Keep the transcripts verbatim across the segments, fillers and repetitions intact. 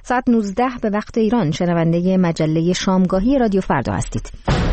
ساعت نوزده به وقت ایران شنونده مجله شامگاهی رادیو فردا هستید.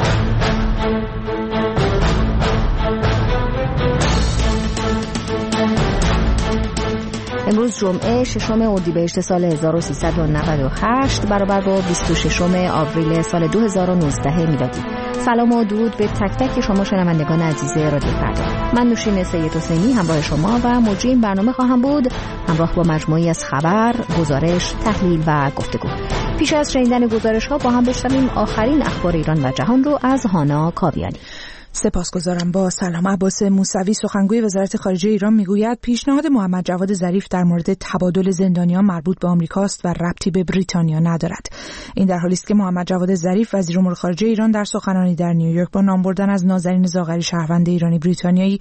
امروز جمعه ششم اردیبهشت سال هزار و سیصد و نود و هشت برابر با بیست و ششم آوریل سال دو هزار و نوزده میلادی. سلام و درود به تک تک شما شنوندگان عزیز رادیو فردا. من نوشین سید حسینی همراه شما و مجری این برنامه خواهم بود، همراه با مجموعی از خبر، گزارش، تحلیل و گفتگو. پیش از شنیدن گزارش ها با هم بشنویم آخرین اخبار ایران و جهان رو از هانا کاویانی. سپاسگزارم. با سلام. عباس موسوی سخنگوی وزارت خارجه ایران میگوید پیشنهاد محمد جواد ظریف در مورد تبادل زندانیان مربوط به آمریکاست و ربطی به بریتانیا ندارد. این در حالی است که محمد جواد ظریف وزیر امور خارجه ایران در سخنرانی در نیویورک با نام بردن از نازنین زاغری شهروند ایرانی بریتانیایی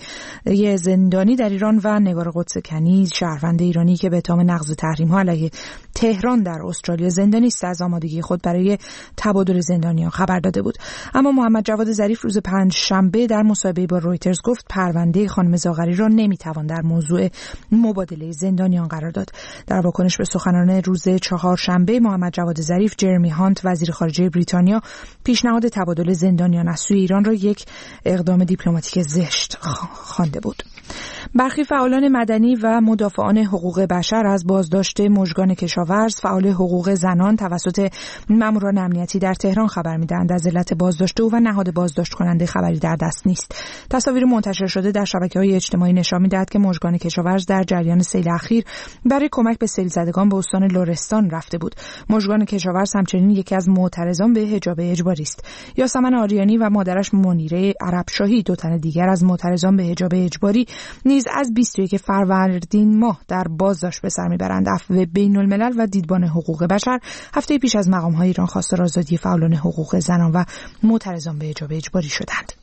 زندانی در ایران و نگار قدس کنی شهروند ایرانی که به اتهام نقض تحریم‌ها علیه تهران در استرالیا زندانی است از آمادگی خود برای تبادل زندانیان خبر داده بود. اما محمد جواد ظریف روز پنج شنبه در مصاحبه با رویترز گفت پرونده خانم زاغری را نمیتوان در موضوع مبادله زندانیان قرار داد. در واکنش به سخنرانی روز چهارشنبه محمد جواد ظریف، جرمی هانت وزیر خارجه بریتانیا پیشنهاد تبادل زندانیان از سوی ایران را یک اقدام دیپلماتیک زشت خوانده بود. برخی فعالان مدنی و مدافعان حقوق بشر از بازداشت مژگان کشاورز فعال حقوق زنان توسط ماموران امنیتی در تهران خبر می‌دهند. از علت بازداشت او و نهاد بازداشت کننده خبری در دست نیست. تصاویر منتشر شده در شبکه‌های اجتماعی نشان می‌دهد که مژگان کشاورز در جریان سیل اخیر برای کمک به سیل زدگان به استان لرستان رفته بود. مژگان کشاورز همچنین یکی از معترضان به حجاب اجباری است. یاسمن آریانی و مادرش منیره عربشاهی، دو تن دیگر از معترضان به حجاب اجباری نیز از بیست و یک فروردین ماه در بازداشت به سر میبرند. عفو بین الملل و دیدبان حقوق بشر هفته پیش از مقام‌های ایران خواستار آزادی فعالان حقوق زنان و معترضان به حجاب اجباری شدند.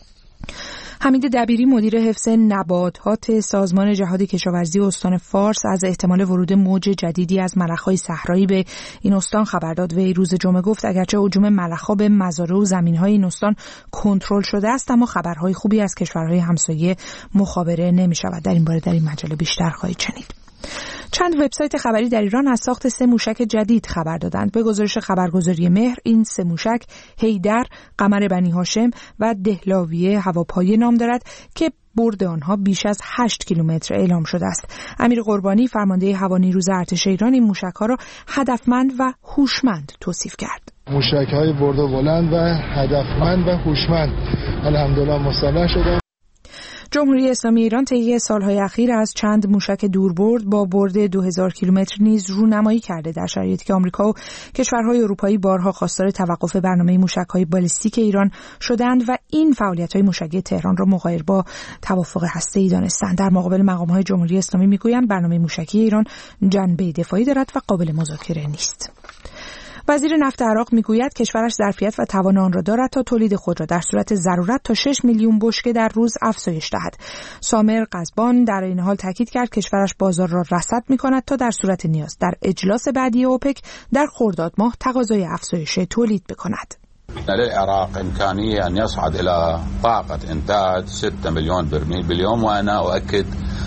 حمید دبیری مدیر حفظ نباتات سازمان جهاد کشاورزی استان فارس از احتمال ورود موج جدیدی از ملخ‌های صحرایی به این استان خبر داد. وی روز جمعه گفت اگرچه هجوم ملخ‌ها به مزارع و زمین‌های این استان کنترل شده است، اما خبرهای خوبی از کشورهای همسایه مخابره نمی‌شود. در این باره در این مجله بیشتر خواهید شنید. چند وبسایت خبری در ایران از ساخت سه موشک جدید خبر دادند. به گزارش خبرگزاری مهر این سه موشک حیدر، قمر بنی هاشم و دهلاویه هواپایه نام دارد که برد آنها بیش از هشت کیلومتر اعلام شده است. امیر قربانی فرمانده هوانیروز ارتش ایران این موشک‌ها را هدفمند و هوشمند توصیف کرد. موشک‌های برد بلند و هدفمند و هوشمند الحمدلله مسلح شدند. جمهوری اسلامی ایران طی سالهای اخیر از چند موشک دوربرد با برد دو هزار کیلومتر نیز رونمایی کرده، در شرایطی که آمریکا و کشورهای اروپایی بارها خواستار توقف برنامه موشک‌های بالستیک ایران شدند و این فعالیت‌های موشکی تهران را مغایر با توافق هسته‌ای دانستند. در مقابل مقام‌های جمهوری اسلامی می‌گویند برنامه موشکی ایران جنبه دفاعی دارد و قابل مذاکره نیست. وزیر نفت عراق میگوید کشورش ظرفیت و توان آن را دارد تا تولید خود را در صورت ضرورت تا شش میلیون بشکه در روز افزایش دهد. سامر قزبان در این حال تاکید کرد کشورش بازار را رصد می‌کند تا در صورت نیاز در اجلاس بعدی اوپک در خرداد ماه تقاضای افزایش تولید بکند. للعراق إمكانية أن يصعد إلى طاقة إنتاج ستة مليون برميل باليوم وأنا أؤكد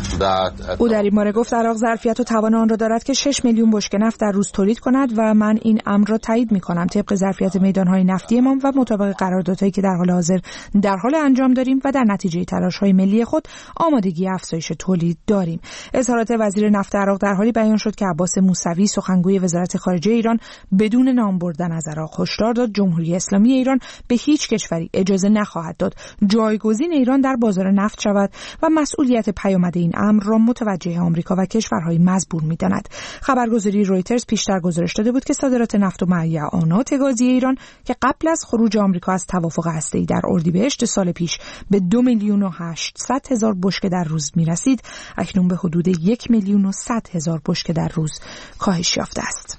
او در این باره گفت عراق ظرفیت و توان آن را دارد که شش میلیون بشکه نفت در روز تولید کند و من این امر را تایید می‌کنم. طبق ظرفیت میدان‌های نفتیمان و مطابق قراردادهایی که در حال حاضر در حال انجام داریم و در نتیجه تلاش‌های ملی خود آمادگی افزایش تولید داریم. اظهارات وزیر نفت عراق در حالی بیان شد که عباس موسوی سخنگوی وزارت خارجه ایران بدون نام بردن از عراق هشدار داد جمهوری اسلامی ایران به هیچ کشوری اجازه نخواهد داد جایگزین ایران در بازار نفت شود و مسئولیت پیامد این امر را متوجه آمریکا و کشورهای مزبور می‌داند. خبرگزاری رویترز پیشتر گزارش داده بود که صادرات نفت و معدنیات گازی ایران که قبل از خروج آمریکا از توافق هسته‌ای در اردیبهشت سال پیش به دو میلیون و هشتصد هزار بشکه در روز می‌رسید، اکنون به حدود یک میلیون و صد هزار بشکه در روز کاهش یافته است.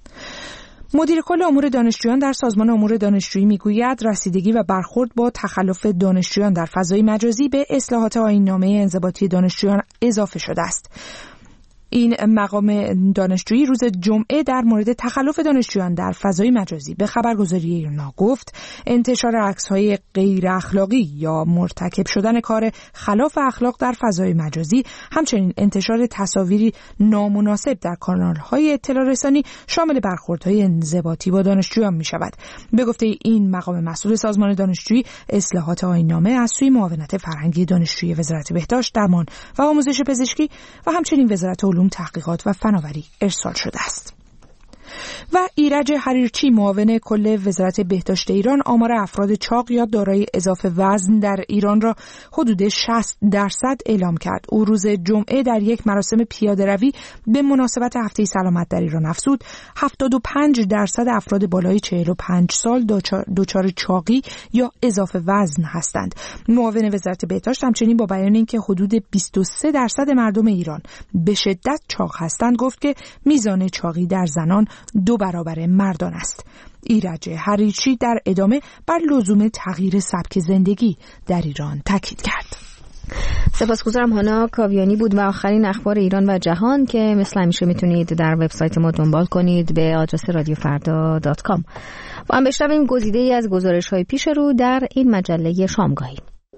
مدیر کل امور دانشجویان در سازمان امور دانشجویی میگوید رسیدگی و برخورد با تخلف دانشجویان در فضای مجازی به اصلاحات آیین‌نامه انضباطی دانشجویان اضافه شده است. این مقام دانشجویی روز جمعه در مورد تخلف دانشجویان در فضای مجازی به خبرگزاری ایرنا گفت انتشار عکس‌های غیر اخلاقی یا مرتکب شدن کار خلاف اخلاق در فضای مجازی، همچنین انتشار تصاویری نامناسب در کانال‌های اطلاع رسانی شامل برخوردهای انضباطی با دانشجویان می‌شود. به گفته این مقام مسئول سازمان دانشجویی، اصلاحات آیین‌نامه از سوی معاونت فرهنگی دانشجویی وزارت بهداشت، درمان و آموزش پزشکی و همچنین وزارت علوم، تحقیقات و فناوری ارسال شده است. و ایرج حریرچی، معاون کل وزارت بهداشت ایران، آمار افراد چاق یا دارای اضافه وزن در ایران را حدود شصت درصد اعلام کرد. او روز جمعه در یک مراسم پیاده‌روی به مناسبت هفته سلامت در ایران افزود هفتاد و پنج درصد افراد بالای چهل و پنج سال دچار چاقی یا اضافه وزن هستند. معاون وزارت بهداشت همچنین با بیان اینکه حدود بیست و سه درصد مردم ایران به شدت چاق هستند گفت که میزان چاقی در زنان دو برابر مردان است. ایرج حریرچی در ادامه بر لزوم تغییر سبک زندگی در ایران تاکید کرد. سپاسگزارم. هانا کاویانی بود و آخرین اخبار ایران و جهان که مثل همیشه میتونید در وبسایت ما دنبال کنید به آدرس رادیو فردا دات کام. و هم بشنویم گزیده‌ای از گزارش‌های پیش رو در این مجله شامگاهی.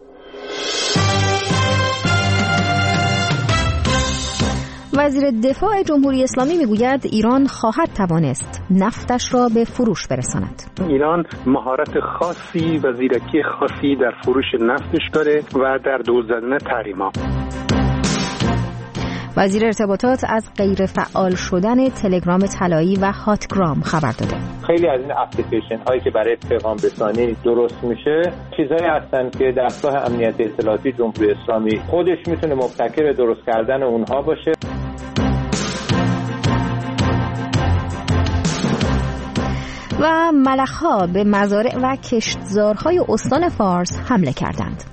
وزیر دفاع جمهوری اسلامی میگوید ایران خواهد توانست نفتش را به فروش برساند. ایران مهارت خاصی و زیرکی خاصی در فروش نفتش داره و در دور زدن تحریم‌ها. وزیر ارتباطات از غیر فعال شدن تلگرام طلایی و هاتگرام خبر داده. خیلی از این اپلیکیشن هایی که برای پیغام رسانی درست میشه چیزایی هستن که دستگاه امنیت اطلاعاتی جمهوری اسلامی خودش میتونه مبتکر درست کردن اونها باشه. و ملخ‌ها به مزارع و کشتزارهای استان فارس حمله کردند.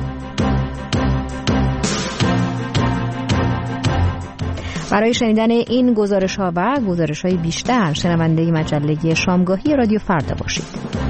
برای شنیدن این گزارش‌ها و گزارش‌های بیشتر شنونده مجله شامگاهی رادیو فردا باشید.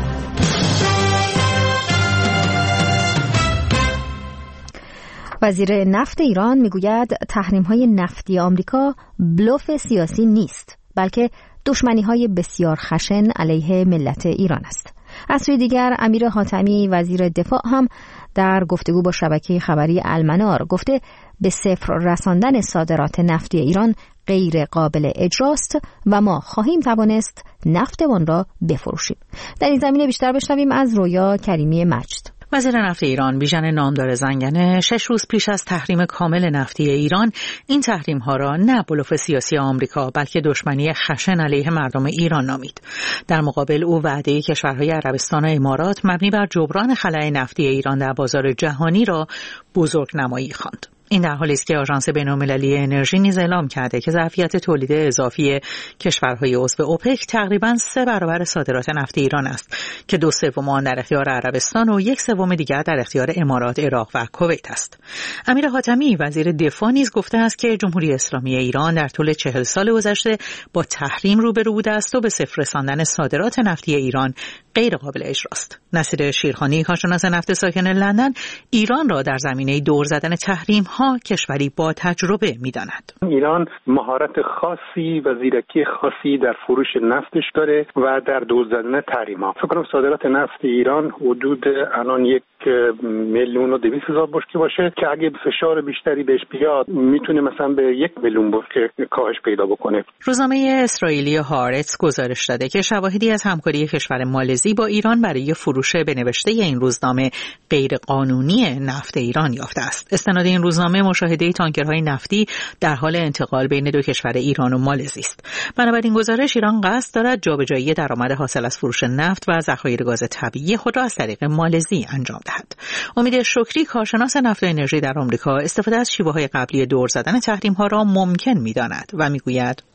وزیر نفت ایران میگوید تحریم‌های نفتی آمریکا بلوف سیاسی نیست، بلکه دشمنی‌های بسیار خشن علیه ملت ایران است. از سوی دیگر امیر حاتمی وزیر دفاع هم در گفتگو با شبکه خبری المنار گفته به صفر رساندن صادرات نفتی ایران غیر قابل اجراست و ما خواهیم توانست نفتمان را بفروشیم. در این زمینه بیشتر بشنویم از رویا کریمی مجد. وزیر نفت ایران بیژن نامدار زنگنه شش روز پیش از تحریم کامل نفتی ایران این تحریم ها را نه بلوف سیاسی آمریکا بلکه دشمنی خشن علیه مردم ایران نامید. در مقابل او وعده کشورهای عربستان و امارات مبنی بر جبران خلأ نفتی ایران در بازار جهانی را بزرگنمایی خواند. این در حالی است که آژانس بین‌المللی انرژی نیز اعلام کرده که ظرفیت تولید اضافی کشورهای عضو اوپک تقریباً سه برابر صادرات نفت ایران است که دو سوم آن در اختیار عربستان و یک سوم دیگر در اختیار امارات، عراق و کویت است. امیر حاتمی وزیر دفاع نیز گفته است که جمهوری اسلامی ایران در طول چهل سال گذشته با تحریم روبرو بوده است و به صفر رساندن صادرات نفتی ایران غیر قابل اجراست. نصیر شیرخانی کارشناس نفت ساکن لندن ایران را در زمینه دور زدن تحریم ها کشوری با تجربه می‌داند. ایران مهارت خاصی و زیرکی خاصی در فروش نفتش داره و در دور زدن تحریم‌ها. فکر کنم صادرات نفت ایران حدود الان یک میلیون و دویست هزار بشکه باشه که اگه فشار بیشتری بهش بیاد میتونه مثلا به یک میلیون بشکه کاهش پیدا بکنه. روزنامه اسرائیلی هارتس گزارش داده که شواهدی از همکاری کشور مالزی با ایران برای فروش به نوشته این روزنامه غیر قانونی نفت ایران یافته است. استناد این روزنامه مشاهده تانکرهای نفتی در حال انتقال بین دو کشور ایران و مالزی است. بنابراین گزارش ایران قصد دارد جابجایی درآمد حاصل از فروش نفت و ذخایر گاز طبیعی خود را از طریق مالزی انجام دهد. امید شکری کارشناس نفت و انرژی در آمریکا استفاده از شیوه‌های قبلی دور زدن تحریم‌ها را ممکن می‌داند و می‌گوید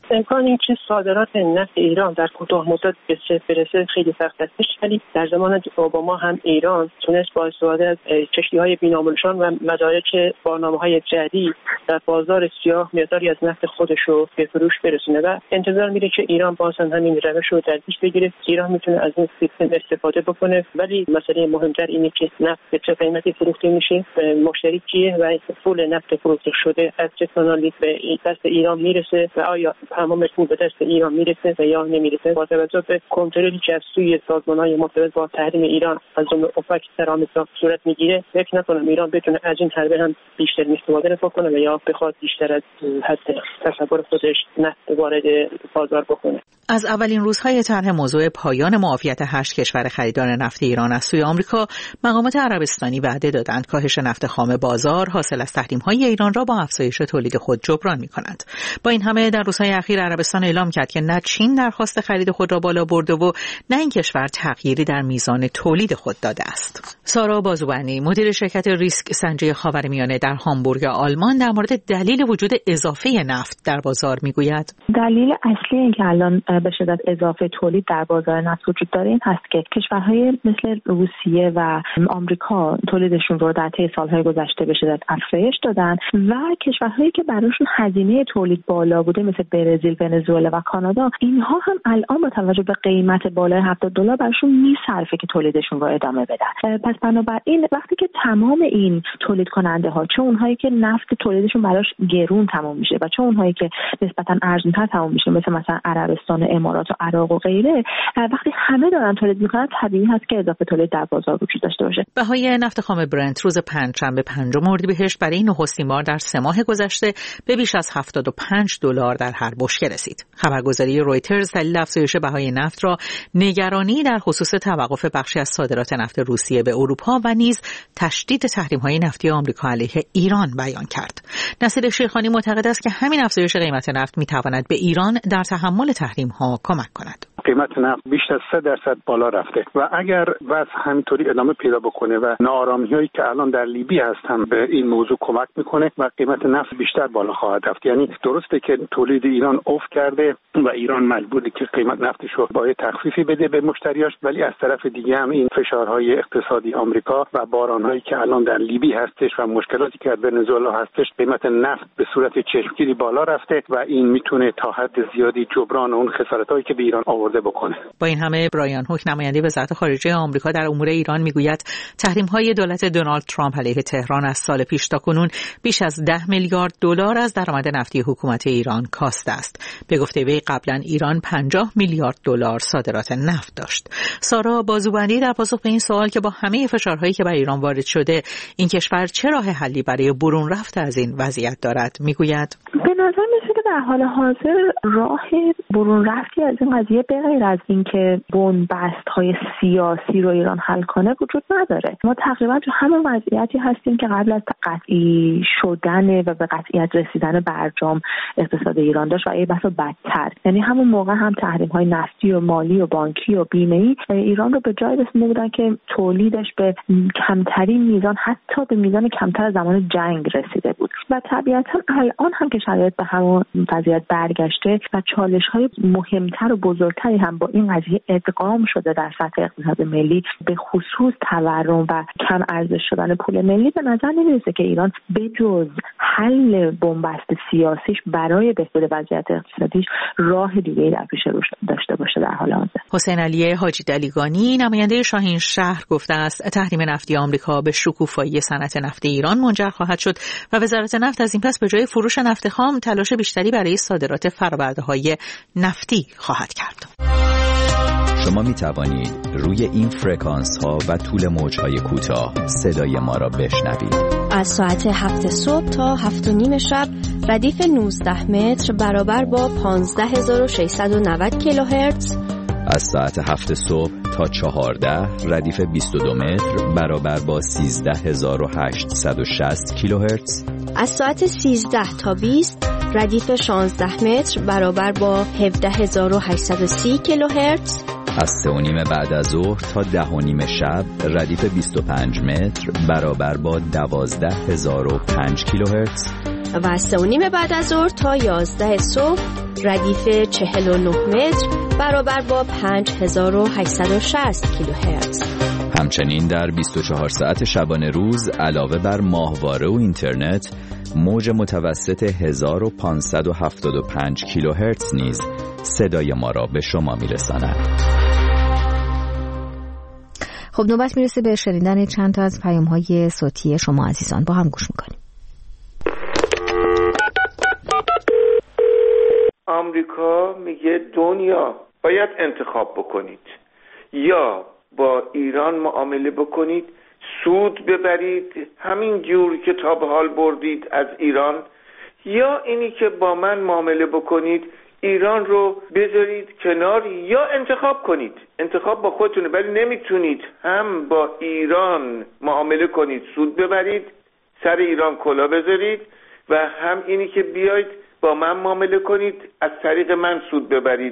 امکان این که صادرات نفت ایران در کوتاه مدت به صفر برسه خیلی سخت است، ولی در زمان اوباما هم ایران تونست با استفاده از کشتی‌های بی‌نام‌نشان و مدارک برنامه‌های جدید در بازار سیاه مقداری از نفت خودش رو به فروش برسونه و انتظار میره که ایران باز هم همین روش رو در پیش بگیره. ایران میتونه از این سیستم استفاده بکنه، ولی مسئله مهمتر اینه که نفت به چه قیمتی فروخته میشه، مشتری کیه و پول نفت فروخته شده از چه کانالی به دست ایران میرسه و آیا تمام پول به دست ایران میرسه و یا نمیرسه. با توجه به کنترلی که از سوی سازمان‌های مرتبط با تحریم ایران از جمله اوپک در آمریکا صورت میگیره، فکر نکنم ایران بتونه از این حربه هم بیشتر استفاده بکنه و یا بخواد بیشتر از حد تصور خودش نفت وارد بازار بکنه. از اولین روزهای طرح موضوع پایان معافیت هشت کشور خریدار نفت ایران از سوی آمریکا، مقامات عربستانی وعده دادند کاهش نفت خام بازار حاصل از تحریم‌های ایران را با افزایش تولید خود جبران می‌کنند. با این همه در روزهای اخیر عربستان اعلام کرد که نه چین درخواست خرید خود را بالا برده و نه این کشور تغییری در میزان تولید خود داده است. سارا بازوبندی، مدیر شرکت ریسک سنجی خاورمیانه در هامبورگ آلمان، در مورد دلیل وجود اضافه نفت در بازار میگوید. دلیل اصلی این که الان به شدت اضافه تولید در بازار نفت وجود داره این هست که کشورهای مثل روسیه و آمریکا تولیدشون رو در طی سالهای گذشته به شدت افزایش دادن و کشورهایی که براشون هزینه تولید بالا بوده مثل برزیل، ونزوئلا و کانادا، اینها هم الان با توجه به قیمت بالای هفتاد دلار براشون میصرفه که تولیدشون رو ادامه بدن. پس بنابراین وقتی که تمام این تولید کننده ها، چه اونهایی که نفت تولیدشون براش گرون تمام میشه و چه اونهایی که نسبتا ارزان‌تر تمام میشه مثل مثلا عربستان، امارات و عراق و غیره، وقتی همه دارن تولید میکنن طبیعی هست که اضافه تولید در بازار وجود داشته باشه. بهای نفت خام برنت روز پنجشنبه پنجم اردیبهشت برای نخستین بار در سه ماه گذشته به بیش از هفتاد و پنج دلار در هر بشکه رسید. خبرگزاری رویترز دلیل افزایش بهای نفت را نگرانی در خصوص توقف بخشی از صادرات نفت روسیه به اروپا و نیز تشدید تحریم‌های نفتی آمریکا علیه ایران بیان کرد. نصیر شیخانی معتقد است که همین افزایش قیمت نفت می‌تواند به ایران در تحمل تحریم‌ها کمک کند. قیمت نفت بیش از سه درصد بالا رفته و اگر وضع همینطوری ادامه پیدا بکنه و ناآرامی‌هایی که الان در لیبی هست هم به این موضوع کمک میکنه و قیمت نفت بیشتر بالا خواهد رفت. یعنی درسته که تولید ایران افت کرده و ایران مجبوره که قیمت نفتش رو با تخفیفی بده به مشتریاش، ولی از طرف دیگه هم این فشارهای اقتصادی آمریکا و بارانهایی که الان در لیبی هستش و مشکلاتی که در ونزوئلا هستش، قیمت نفت به صورت چشمگیری بالا رفته و این میتونه تا حد زیادی جبران اون خسارتایی که به ایران آورده بکنه. با این همه برایان هوک، نماینده وزارت خارجه آمریکا در امور ایران، میگوید تحریم‌های دولت دونالد ترامپ علیه تهران از سال پیش تا کنون بیش از ده میلیارد دلار از درآمد نفتی حکومت ایران کاسته است. به گفته وی قبلا ایران پنجاه میلیارد دلار صادرات نفت داشت. سارا بازوبندی در پاسخ به این سوال که با همه فشارهایی که بر ایران وارد شده این کشور چه راه حلی برای برون رفت از این وضعیت دارد، میگوید به نظر میاد که در حال حاضر راه برون رفتی از این قضیه به غیر از اینکه بنبست‌های سیاسی رو ایران حل کنه وجود نداره. ما تقریبا تو همون وضعیتی هستیم که قبل از قطعی شدن و به قطعیت رسیدن برجام اقتصاد ایران داشت و یه بحث بدتر. یعنی همون موقع هم تحریم‌های نفتی و مالی و بانکی و بیمه‌ای ایران رو به جای رسونده بودن که تولیدش به کمترین میزان، حتی به میزان کمتر از زمان جنگ رسیده بود و طبیعتاً الان هم که شرایط به همون وضعیت برگشته و چالش‌های مهمتر و بزرگتری هم با این قضیه ادغام شده در سطح اقتصاد ملی، به خصوص تورم و کم ارزش شدن پول ملی، به نظر نمی‌رسه که ایران به جز حل بنبست سیاسیش برای بهبود وضعیت اقتصادیش راه دیگه‌ای در پیش رو داشته باشه در حال حاضر. حسین علی حاجی دلیگانی، نماینده شاهین شهر، گفته است تحریم نفتی آمریکا به شکوفایی صنعت نفت ایران منجر خواهد شد و وزارت نفت از این پس به جای فروش نفت خام تلاش بیشتری برای صادرات فرآورده‌های نفتی خواهد کرد. شما می توانید روی این فرکانس ها و طول موج های کوتاه صدای ما را بشنوید. از ساعت هفت صبح تا هفت و نیم شب ردیف نوزده متر برابر با پانزده هزار و ششصد و نود کیلوهرتز. از ساعت هفت صبح تا چهارده ردیف بیست و دو متر برابر با سیزده هزار و هشتصد و شصت کیلوهرتز. از ساعت سیزده تا بیست ردیف شانزده متر برابر با هفده هزار و هشتصد و سی کیلوهرتز. از سه و نیم بعد از ظهر تا ده و نیم شب ردیف بیست و پنج متر برابر با دوازده هزار و پنج کیلوهرتز. و از سه و نیم بعد از ظهر تا یازده صبح ردیف چهل و نه متر برابر با پنج هزار و هشتصد و شصت کیلوهرتز. همچنین در بیست و چهار ساعت شبانه روز علاوه بر ماهواره و اینترنت، موج متوسط هزار و پانصد و هفتاد و پنج کیلوهرتز نیز صدای ما را به شما میرساند. خب نوبت میرسه به شنیدن چند تا از پیام‌های صوتی شما عزیزان. با هم گوش میکنیم. آمریکا میگه دنیا باید انتخاب بکنید، یا با ایران معامله بکنید سود ببرید همین جوری که تا به حال بردید از ایران، یا اینی که با من معامله بکنید ایران رو بذارید کنار، یا انتخاب کنید. انتخاب با خودتونه، ولی نمیتونید هم با ایران معامله کنید سود ببرید، سر ایران کلا بذارید، و هم اینی که بیاید با من معامله کنید از طریق من سود ببرید.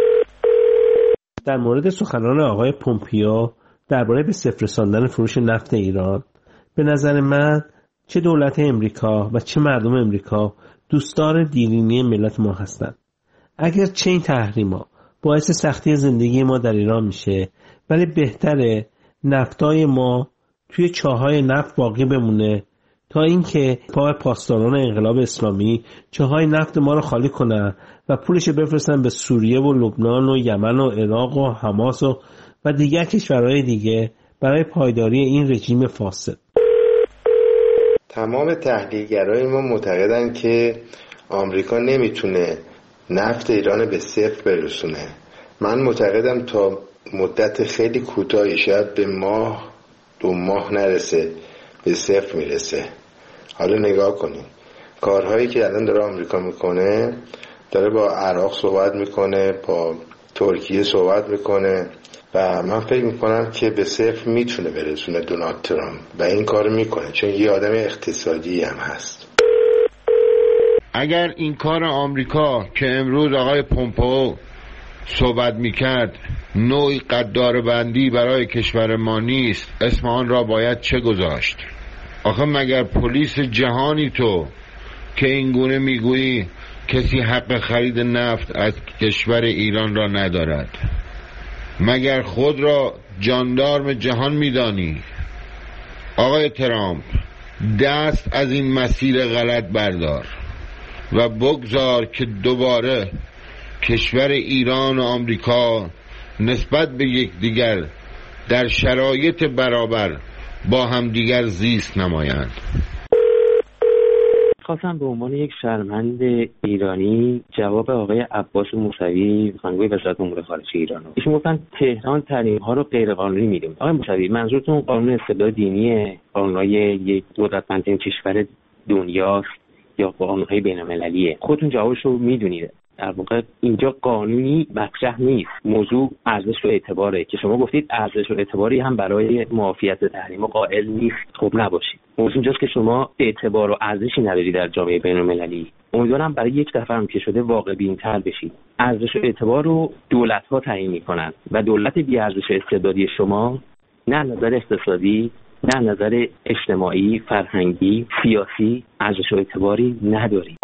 در مورد سخنان آقای پومپیو درباره به صفر رساندن فروش نفت ایران، به نظر من چه دولت امریکا و چه مردم امریکا دوستدار دیرینی ملت ما هستند. اگر چه این تحریما باعث سختی زندگی ما در ایران میشه، ولی بهتره نفتای ما توی چاهای نفت باقی بمونه تا اینکه پای پاسداران انقلاب اسلامی چاهای نفت ما رو خالی کنن و پولش بفرستن به سوریه و لبنان و یمن و عراق و حماس و و دیگر کشورهای دیگه برای پایداری این رژیم فاسد. تمام تحلیلگرای ما معتقدن که آمریکا نمیتونه نفت ایران به صفر برسونه. من معتقدم تا مدت خیلی کوتاهی، شاید به ماه دو ماه نرسه، به صفر میرسه. حالا نگاه کنید کارهایی که الان داره آمریکا میکنه، داره با عراق صحبت میکنه، با ترکیه صحبت میکنه و من فکر میکنم که به صفر میتونه برسونه دونالد ترامپ و این کار میکنه چون یه آدم اقتصادی هم هست. اگر این کار آمریکا که امروز آقای پومپئو صحبت میکرد نوعی قدار بندی برای کشور ما نیست، اسم آن را باید چه گذاشت؟ آخه مگر پلیس جهانی تو که اینگونه میگویی کسی حق خرید نفت از کشور ایران را ندارد؟ مگر خود را جاندارم جهان میدانی؟ آقای ترامپ، دست از این مسیر غلط بردار و بگذار که دوباره کشور ایران و آمریکا نسبت به یکدیگر در شرایط برابر با هم دیگر زیست نمایند. خواستم به عنوان یک شهروند ایرانی جواب آقای عباس موسوی سخنگوی وزارت امور خارجه ایران رو. ایشون گفتن تهران تحریم ها رو غیر قانونی میدونه. آقای موسوی، منظورتون قانون استبداد دینی، قانونهای یک قدرتمندترین کشور دنیاست یا قانونهای بین‌المللیه؟ خودتون جوابش رو میدونید. در واقع اینجا قانونی مطرح نیست، موضوع ارزش و اعتباره که شما گفتید ارزش و اعتباری هم برای معافیت تحریم قائل نیست. خب نباشید. موضوع اینجاست که شما اعتبار و ارزشی ندارید در جامعه بین‌المللی. امیدوارم برای یک دفعه هم که شده واقع بین‌تر بشید. ارزش و اعتبار رو دولت‌ها تعیین می‌کنن و دولت بی ارزش استبدادی شما نه نظر اقتصادی، نه نظر اجتماعی، فرهنگی، سیاسی ارزش و اعتباری نداری.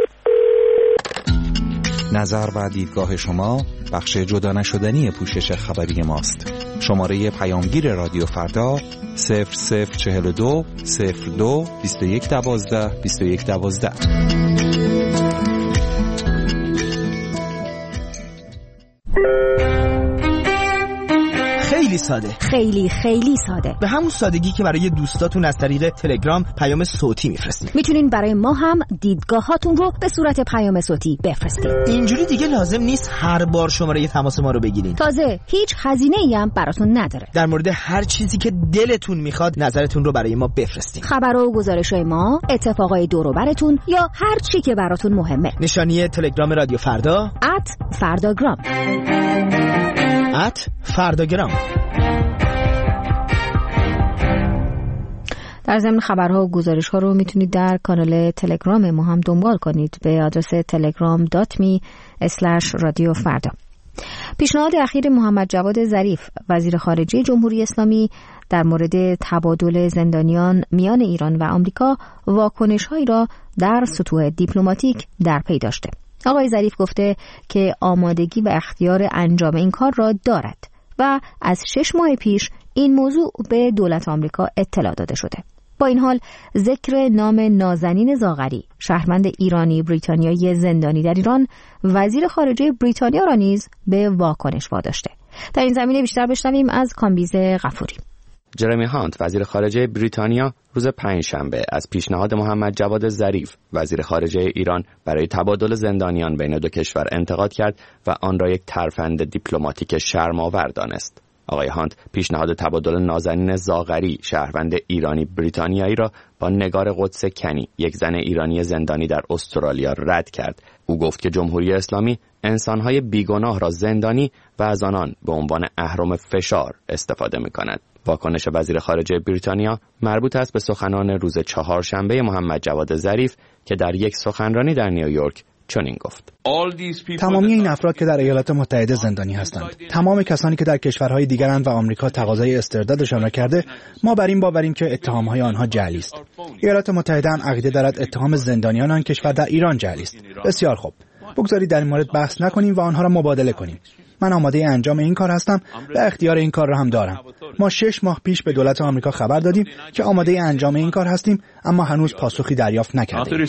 نظر و دیدگاه شما بخش جدا نشدنی پوشش خبری ماست. شماره پیامگیر رادیو فردا صفر صفر چهل و دو صفر دو بیست و یک دوازده بیست و یک دوازده. خیلی ساده، خیلی خیلی ساده، به همون سادگی که برای دوستاتون از طریق تلگرام پیام صوتی میفرستید. میتونین برای ما هم دیدگاهاتون رو به صورت پیام صوتی بفرستید. اینجوری دیگه لازم نیست هر بار شماره تماس ما رو بگیرین. تازه هیچ هزینه‌ای هم براتون نداره. در مورد هر چیزی که دلتون میخواد نظرتون رو برای ما بفرستید. خبر و گزارش‌های ما، اتفاقای دور و براتون یا هر چی که براتون مهمه. نشانی تلگرام رادیو فردا ات فرداگرام ات فرداگرام. در ضمن خبرها و گزارش‌ها رو میتونید در کانال تلگرام ما هم دنبال کنید به آدرس تلگرام دات می اسلش رادیو فردا. پیشنهاد اخیر محمد جواد ظریف وزیر خارجه جمهوری اسلامی در مورد تبادل زندانیان میان ایران و آمریکا واکنش‌هایی را در سطوح دیپلماتیک در پی داشته. آقای ظریف گفته که آمادگی و اختیار انجام این کار را دارد و از شش ماه پیش این موضوع به دولت آمریکا اطلاع داده شده. با این حال ذکر نام نازنین زاغری، شهروند ایرانی بریتانیایی زندانی در ایران، وزیر خارجه بریتانیا را نیز به واکنش واداشته. در این زمینه بیشتر بشنویم از کامبیز غفوری. جرمی هانت وزیر خارجه بریتانیا روز پنجشنبه از پیشنهاد محمد جواد ظریف وزیر خارجه ایران برای تبادل زندانیان بین دو کشور انتقاد کرد و آن را یک ترفند دیپلماتیک شرم‌آور دانست. آقای هانت پیشنهاد تبادل نازنین زاغری، شهروند ایرانی بریتانیایی را با نگار قدس کنی، یک زن ایرانی زندانی در استرالیا، رد کرد. او گفت که جمهوری اسلامی انسان‌های بیگناه را زندانی و از آنان به عنوان اهرم فشار استفاده می‌کند. واکنش وزیر خارجه بریتانیا مربوط است به سخنان روز چهارشنبه محمد جواد ظریف که در یک سخنرانی در نیویورک چنین گفت: تمامی این افراد که در ایالات متحده زندانی هستند، تمام کسانی که در کشورهای دیگرند و آمریکا تقاضای استردادشان را کرده، ما بر این باوریم که اتهامهای آنها جعلی است. ایالات متحده هم عقیده دارد اتهام زندانیان آن کشور در ایران جعلی است. بسیار خوب، بگذارید در این مورد بحث نکنیم و آنها را مبادله کنیم. من آماده انجام این کار هستم و اختیار این کار را هم دارم. ما شش ماه پیش به دولت آمریکا خبر دادیم که آماده انجام این کار هستیم، اما هنوز پاسخی دریافت نکردیم.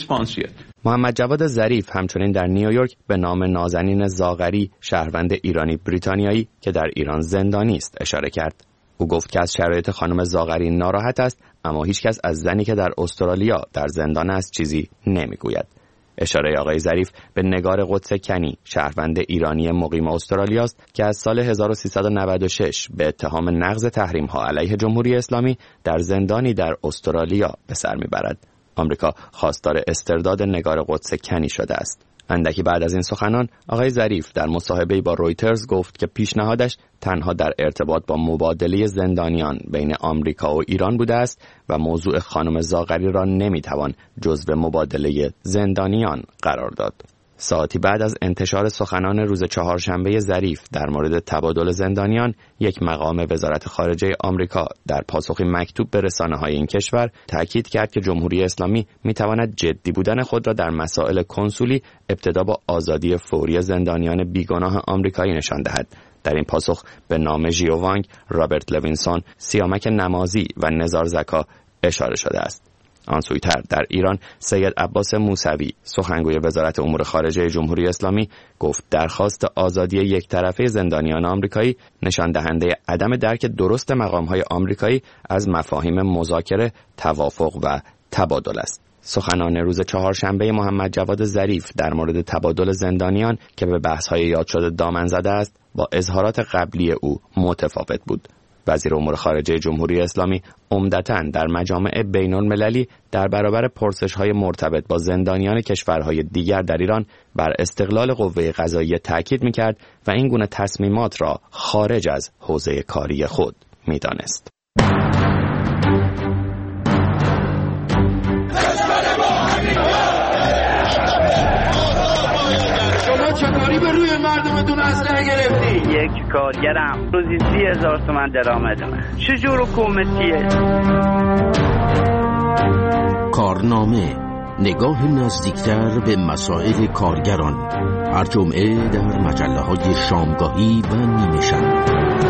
محمد جواد ظریف همچنین در نیویورک به نام نازنین زاغری، شهروند ایرانی بریتانیایی که در ایران زندانی است، اشاره کرد. او گفت که از شرایط خانم زاغری ناراحت است، اما هیچکس از زنی که در استرالیا در زندان است چیزی نمیگوید. اشاره آقای ظریف به نگار قدس کنی، شهروند ایرانی مقیم استرالیا است که از سال هزار و سیصد و نود و شش به اتهام نقض تحریم‌ها علیه جمهوری اسلامی در زندانی در استرالیا به سر میبرد. آمریکا خواستار استرداد نگار قدس کنی شده است. اندکی بعد از این سخنان آقای ظریف در مصاحبه‌ای با رویترز گفت که پیشنهادش تنها در ارتباط با مبادله زندانیان بین آمریکا و ایران بوده است و موضوع خانم زاغری را نمیتوان جزو مبادله زندانیان قرار داد. ساعتی بعد از انتشار سخنان روز چهارشنبه ظریف در مورد تبادل زندانیان، یک مقام وزارت خارجه آمریکا در پاسخی مکتوب به رسانه‌های این کشور تاکید کرد که جمهوری اسلامی می‌تواند جدی بودن خود را در مسائل کنسولی ابتدا با آزادی فوری زندانیان بیگناه آمریکایی نشان دهد. در این پاسخ به نام ژیو وانگ، رابرت لوینسون، سیامک نمازی و نزار زکا اشاره شده است. آن سویتر در ایران سید عباس موسوی، سخنگوی وزارت امور خارجه جمهوری اسلامی، گفت درخواست آزادی یک طرفه زندانیان آمریکایی نشان دهنده عدم درک درست مقام‌های آمریکایی از مفاهیم مذاکره، توافق و تبادل است. سخنان روز چهارشنبه محمد جواد ظریف در مورد تبادل زندانیان که به بحث‌های یاد شده دامن زده است، با اظهارات قبلی او متفاوت بود. وزیر امور خارجه جمهوری اسلامی عمدتاً در مجامع بین‌المللی در برابر پرسش‌های مرتبط با زندانیان کشورهای دیگر در ایران بر استقلال قوه قضاییه تاکید می‌کرد و این گونه تصمیمات را خارج از حوزه کاری خود می‌دانست. چه کاری به روی مردمتون اسلحه گرفتی؟ یک کارگرم روزی سی هزار تومن درآمدمه. چجور حکومتیه؟ کارنامه، نگاه نزدیکتر به مسائل کارگران، هر جمعه در مجله‌های شامگاهی و نیمه شب.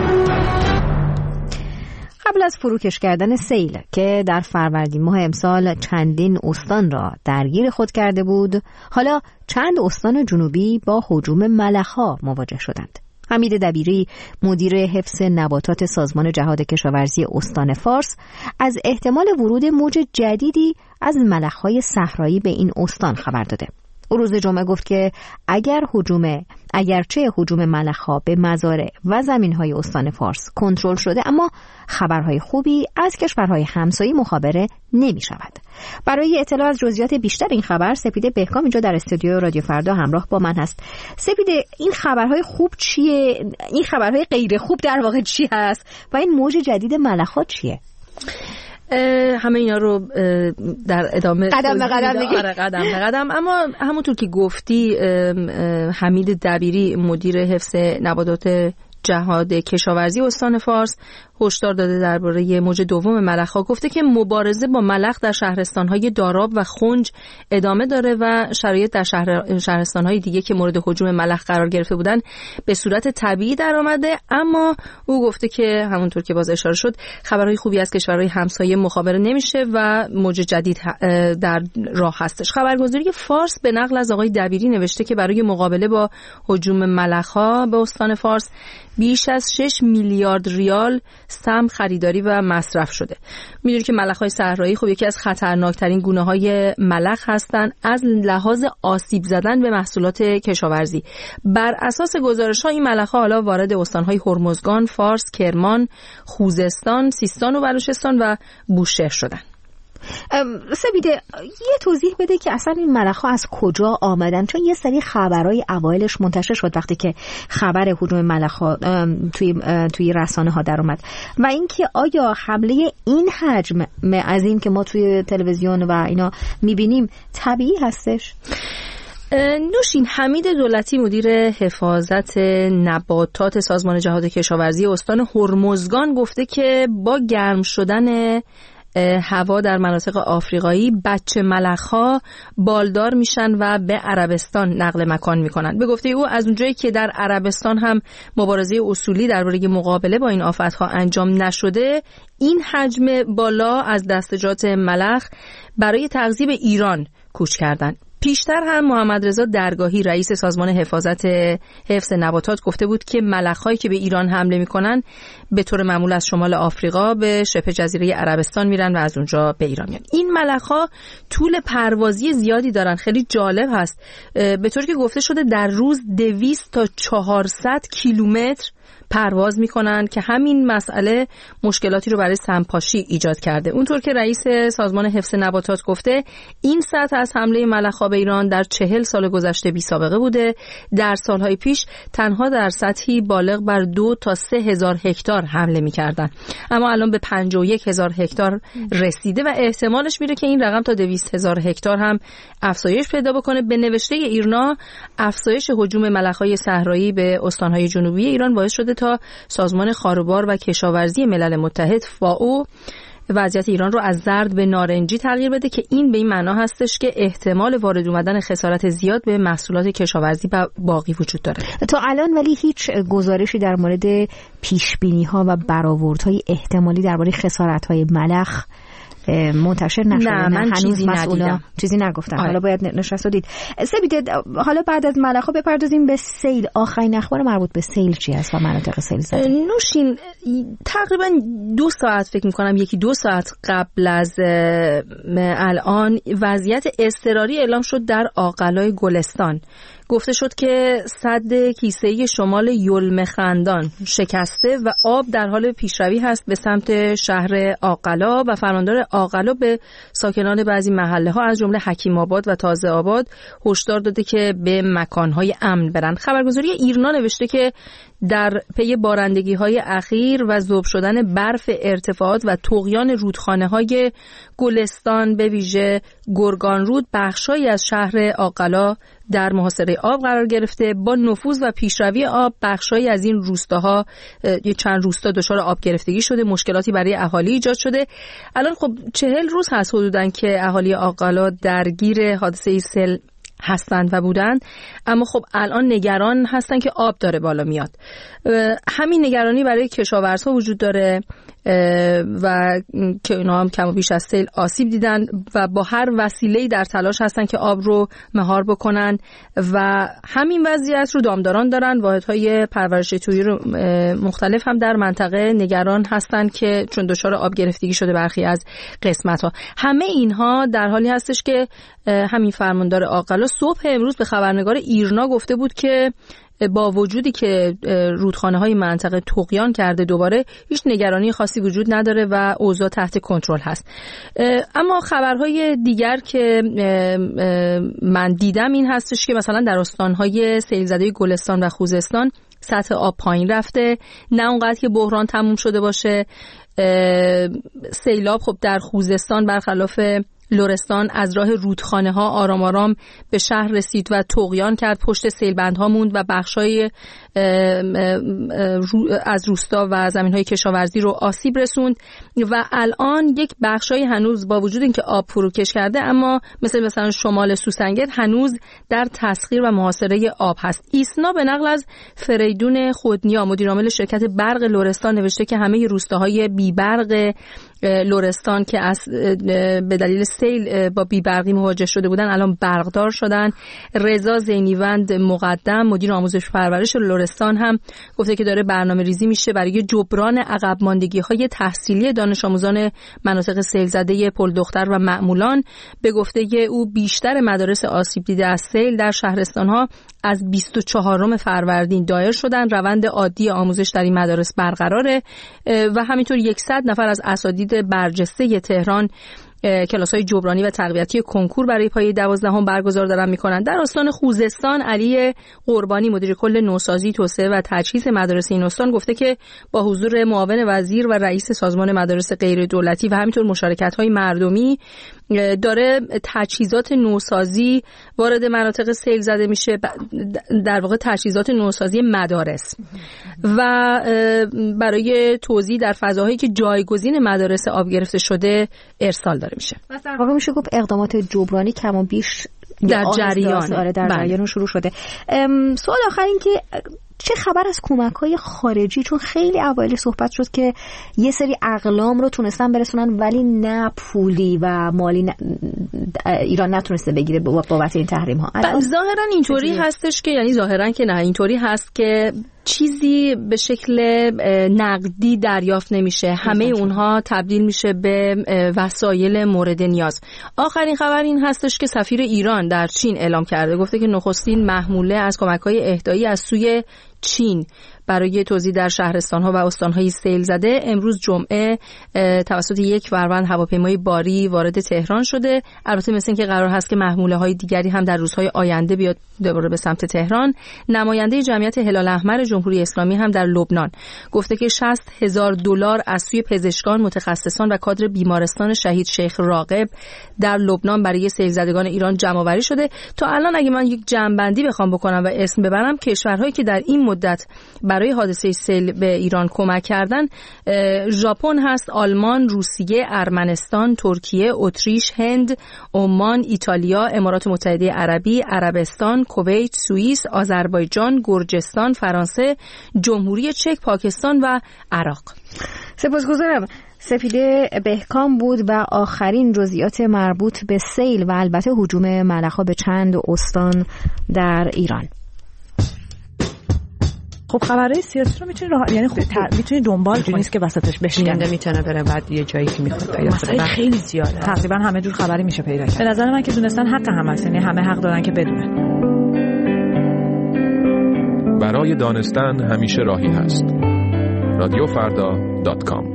قبل از فروکش کردن سیل که در فروردین ماه امسال چندین استان را درگیر خود کرده بود، حالا چند استان جنوبی با هجوم ملخ‌ها مواجه شدند. حمید دبیری، مدیر حفظ نباتات سازمان جهاد کشاورزی استان فارس، از احتمال ورود موج جدیدی از ملخ‌های صحرایی به این استان خبر داده. او روز جمعه گفت که اگر هجوم اگرچه هجوم ملخ‌ها به مزارع و زمین‌های استان فارس کنترل شده، اما خبرهای خوبی از کشورهای همسایه مخابره نمی‌شود. برای اطلاع از جزئیات بیشتر این خبر، سپید بهکام اینجا در استودیو رادیو فردا همراه با من هست. سپید، این خبرهای خوب چیه؟ این خبرهای غیر خوب در واقع چی هست؟ و این موج جدید ملخ‌ها چیه؟ همه اینا رو در ادامه قدم به قدم میگه. آره قدم به قدم. اما همونطور که گفتی، حمید دبیری، مدیر حفظ نباتات جهاد کشاورزی استان فارس هشدار داده درباره موج دوم ملخ‌ها. گفته که مبارزه با ملخ در شهرستان‌های داراب و خنج ادامه داره و شرایط در شهر شهرستان‌های دیگه که مورد هجوم ملخ قرار گرفته بودن به صورت طبیعی درآمده. اما او گفته که همونطور که باز اشاره شد خبرهای خوبی از کشورهای همسایه مخابره نمیشه و موج جدید در راه هستش. خبرگزاری فارس به نقل از آقای دبیری نوشته که برای مقابله با هجوم ملخ‌ها به استان فارس بیش از شش میلیارد ریال سم خریداری و مصرف شده. میدونی که ملخ‌های صحرایی خب یکی از خطرناکترین گونه‌های ملخ هستند از لحاظ آسیب زدن به محصولات کشاورزی. بر اساس گزارش‌ها این ملخ‌ها حالا وارد استان‌های هرمزگان، فارس، کرمان، خوزستان، سیستان و بلوچستان و بوشهر شدن. سبیده یه توضیح بده که اصلا این ملخ‌ها از کجا آمدن، چون یه سری خبرهای اوایلش منتشر شد وقتی که خبر هجوم ملخ‌ها توی توی رسانه‌ها در اومد و اینکه آیا حمله این حجم از این که ما توی تلویزیون و اینا می‌بینیم طبیعی هستش؟ نوشین حمید دولتی مدیر حفاظت نباتات سازمان جهاد کشاورزی استان هرمزگان گفته که با گرم شدن هوا در مناطق آفریقایی بچه ملخ‌ها بالدار میشن و به عربستان نقل مکان میکنن. به گفته او از اونجایی که در عربستان هم مبارزه اصولی درباره مقابله با این آفت‌ها انجام نشده، این حجم بالا از دستجات ملخ برای تغذیه به ایران کوچ کردن. پیشتر هم محمد رضا درگاهی رئیس سازمان حفاظت حفظ نباتات گفته بود که ملخ‌هایی که به ایران حمله می‌کنن به طور معمول از شمال آفریقا به شبه جزیره عربستان میرن و از اونجا به ایران میان. این ملخ‌ها طول پروازی زیادی دارن، خیلی جالب هست. به طوری که گفته شده در روز دویست تا چهارصد کیلومتر پرواز میکنن که همین مسئله مشکلاتی رو برای سمپاشی ایجاد کرده. اونطور که رئیس سازمان حفظ نباتات گفته این سطح از حمله ملخ‌ها به ایران در چهل سال گذشته بی سابقه بوده. در سالهای پیش تنها در سطحی بالغ بر دو تا سه هزار هکتار حمله میکردن، اما الان به پنجاه و یک هزار هکتار رسیده و احتمالش میره که این رقم تا دویست هزار هکتار هم افزایش پیدا بکنه. به نوشته ایرنا افزایش هجوم ملخ‌های صحرایی به استان‌های جنوبی ایران باعث شده تا سازمان خاروبار و کشاورزی ملل متحد فائو وضعیت ایران رو از زرد به نارنجی تغییر بده که این به این معنا هستش که احتمال وارد اومدن خسارت زیاد به محصولات کشاورزی باقی وجود داره. تا الان ولی هیچ گزارشی در مورد پیشبینی‌ها و برآوردهای احتمالی درباره خسارت‌های ملخ منتشر نشده. نه من هنوز چیزی ندیدم. چیزی نگفتن. آه. حالا باید نشست و دید. سبیده حالا بعد از ملخ‌ها بپردازیم به سیل. آخرین اخبار مربوط به سیل چی است و مناطق سیل زده؟ نوشین تقریبا دو ساعت فکر می‌کنم یکی دو ساعت قبل از الان وضعیت اضطراری اعلام شد در آقلای گلستان. گفته شد که سد کیسه‌ای شمال یلم خندان شکسته و آب در حال پیشروی هست به سمت شهر آقلا و فرماندار آقلا به ساکنان بعضی محله‌ها از جمله حکیم آباد و تازه آباد هشدار داده که به مکان‌های امن برن. خبرگزاری ایرنا نوشته که در پی بارندگی‌های اخیر و ذوب شدن برف ارتفاعات و طغیان رودخانه‌های گلستان به ویژه گرگان رود بخشایی از شهر آقلا در محاصره آب قرار گرفته. با نفوذ و پیشروی آب بخشایی از این روستاها چند روستا دچار آب گرفتگی شده، مشکلاتی برای اهالی ایجاد شده. الان خب چهل روز هست حدوداً که اهالی آقلا درگیر حادثه سیل هستند و بودند، اما خب الان نگران هستن که آب داره بالا میاد. همین نگرانی برای کشاورزها وجود داره و که اینا هم کم و بیش از سیل آسیب دیدن و با هر وسیله‌ای در تلاش هستن که آب رو مهار بکنن و همین وضعیت رو دامداران دارن. واحدهای پرورش تویی رو مختلف هم در منطقه نگران هستن که چون دچار آب گرفتگی شده برخی از قسمت‌ها. همه اینها در حالی هستش که همین فرماندار آقلا صبح امروز به خبرنگار ایرنا گفته بود که با وجودی که رودخانه‌های منطقه طغیان کرده دوباره هیچ نگرانی خاصی وجود نداره و اوضاع تحت کنترل هست. اما خبرهای دیگر که من دیدم این هستش که مثلا در استان‌های سیل‌زده گلستان و خوزستان سطح آب پایین رفته، نه اونقدر که بحران تموم شده باشه. سیلاب خب در خوزستان برخلاف لرستان از راه رودخانه ها آرام آرام به شهر رسید و طغیان کرد، پشت سیلبندها موند و بخشای از روستا و زمین‌های کشاورزی رو آسیب رسوند و الان یک بخشای هنوز با وجود اینکه آب فروکش کرده اما مثل مثلا شمال سوسنگر هنوز در تسخیر و محاصره آب هست. ایسنا به نقل از فریدون خودنیا مدیرعامل شرکت برق لرستان نوشته که همه روستاهای بی‌برق لرستان که از به دلیل سیل با بی‌برقی مواجه شده بودن الان برقدار شدن. رضا زینیوند مقدم مدیر آموزش پرورش لرستان هم گفته که داره برنامه ریزی میشه برای جبران عقب ماندگی های تحصیلی دانش آموزان مناطق سیل زده پل دختر و معمولان. به گفته او بیشتر مدارس آسیب دیده از سیل در شهرستان ها از بیست و چهارم فروردین دایر شدن. روند عادی آموزش در این مدارس برقراره و همینطور صد نفر از اساتید برجسته تهران کلاس‌های جبرانی و تقویتی کنکور برای پایه دوازدهم برگزار دارن می‌کنند. در استان خوزستان علی قربانی مدیر کل نوسازی توسعه و تجهیز مدارس این استان گفته که با حضور معاون وزیر و رئیس سازمان مدارس غیر دولتی و همینطور مشارکت‌های مردمی داره تجهیزات نوسازی وارد مناطق سیل زده میشه، در واقع تجهیزات نوسازی مدارس و برای توزیع در فضاهایی که جایگزین مدارس آب گرفته شده ارسال داره میشه. در واقع میشه گفت اقدامات جبرانی کم و بیش در جریان آره در جریان شروع شده. سوال آخر این که چه خبر از کمک‌های خارجی؟ چون خیلی اوایل صحبت شد که یه سری اقلام رو تونستن برسونن ولی نه پولی و مالی نه ایران نتونسته بگیره بابت این تحریم‌ها. ظاهرا اینطوری هستش که یعنی ظاهرا که نه اینطوری هست که چیزی به شکل نقدی دریافت نمیشه، همه اونها تبدیل میشه به وسایل مورد نیاز. آخرین خبر این هستش که سفیر ایران در چین اعلام کرده، گفته که نخستین محموله از کمک‌های اهدایی از سوی چین برای توزیع در شهرستان‌ها و استان‌های سیل زده امروز جمعه توسط یک فروند هواپیمای باری وارد تهران شده. البته مثل اینکه قرار هست که محموله‌های دیگری هم در روزهای آینده بیاد دوباره به سمت تهران. نماینده جمعیت هلال احمر جمهوری اسلامی هم در لبنان گفته که شصت هزار دلار از سوی پزشکان، متخصصان و کادر بیمارستان شهید شیخ راغب در لبنان برای سیل زدگان ایران جمع‌آوری شده. تا الان اگه من یک جمع‌بندی بخوام بکنم و اسم ببرم کشورهایی که در این مدت برای حادثه سیل به ایران کمک کردن ژاپن هست، آلمان، روسیه، ارمنستان، ترکیه، اتریش، هند، عمان، ایتالیا، امارات متحده عربی، عربستان، کویت، سوئیس، آذربایجان، گرجستان، فرانسه، جمهوری چک، پاکستان و عراق. سپاسگزارم. سپیده بهکام بود و آخرین جزئیات مربوط به سیل و البته هجوم ملخ‌ها به چند استان در ایران. خب خبرهای سیاسی رو میتونی راه... یعنی خب تر... میتونی دنبال کنی، نیست که وسطش بشینه میتونه بره بعد یه جایی که میخواد پیدا کنه. خیلی زیاده، تقریبا همه جور خبری میشه پیدا کرد. به نظر من که دونستن حق همه است، یعنی همه حق دارن که بدونن. برای دانستن همیشه راهی هست. رادیو فردا دات کام.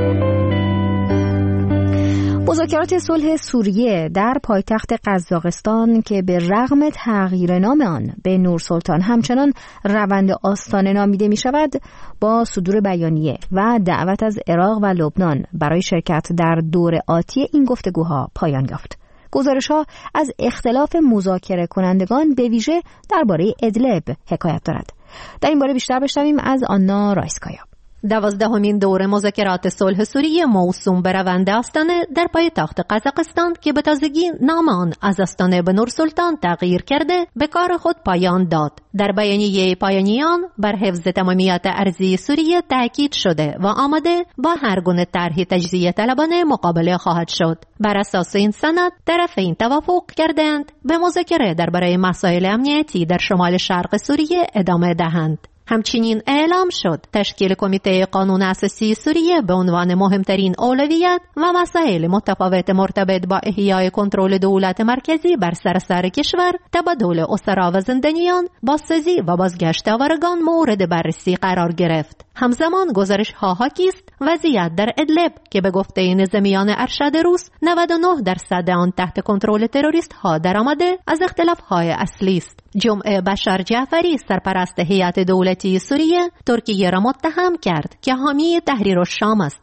مذاکرات صلح سوریه در پایتخت قزاقستان که به رغم تغییر نام آن به نورسلطان همچنان روند آستانه نامیده می شود، با صدور بیانیه و دعوت از عراق و لبنان برای شرکت در دور آتی این گفتگوها پایان یافت. گزارش‌ها از اختلاف مذاکره کنندگان به ویژه درباره ادلب حکایت دارد. در این باره بیشتر بشنویم از آنا رایسکایا. دوازدهمین دور مذاکرات صلح سوریه موسوم به روند آستانه در پایتخت قزاقستان که به تازگی نام آن از آستانه به نورسلطان تغییر کرده به کار خود پایان داد. در بیانیه پایانیان بر حفظ تمامیت ارضی سوریه تاکید شده و آماده با هر گونه طرح تجزیه طلبانه مقابله خواهد شد. بر اساس این سند طرفین توافق کردند به مذاکره درباره مسائل امنیتی در شمال شرق سوریه ادامه دهند. همچنین اعلام شد تشکیل کمیته قانون اساسی سوریه به عنوان مهمترین اولویت و مسائل متفاوت مرتبط با احیای کنترل دولت مرکزی بر سراسر کشور، تبادل اسرا و زندانیان، بازسازی و بازگشت آوارگان مورد بررسی قرار گرفت. همزمان گزارش ها حاکی است وضعیت در ادلب که به گفته نظامیان ارشد روس نود و نه درصد آن تحت کنترل تروریست ها درآمده از اختلاف های اصلی است. جمعه بشار جعفری سرپرست هیئت دولتی سوریه ترکیه را متهم کرد که حامی تحریر الشام است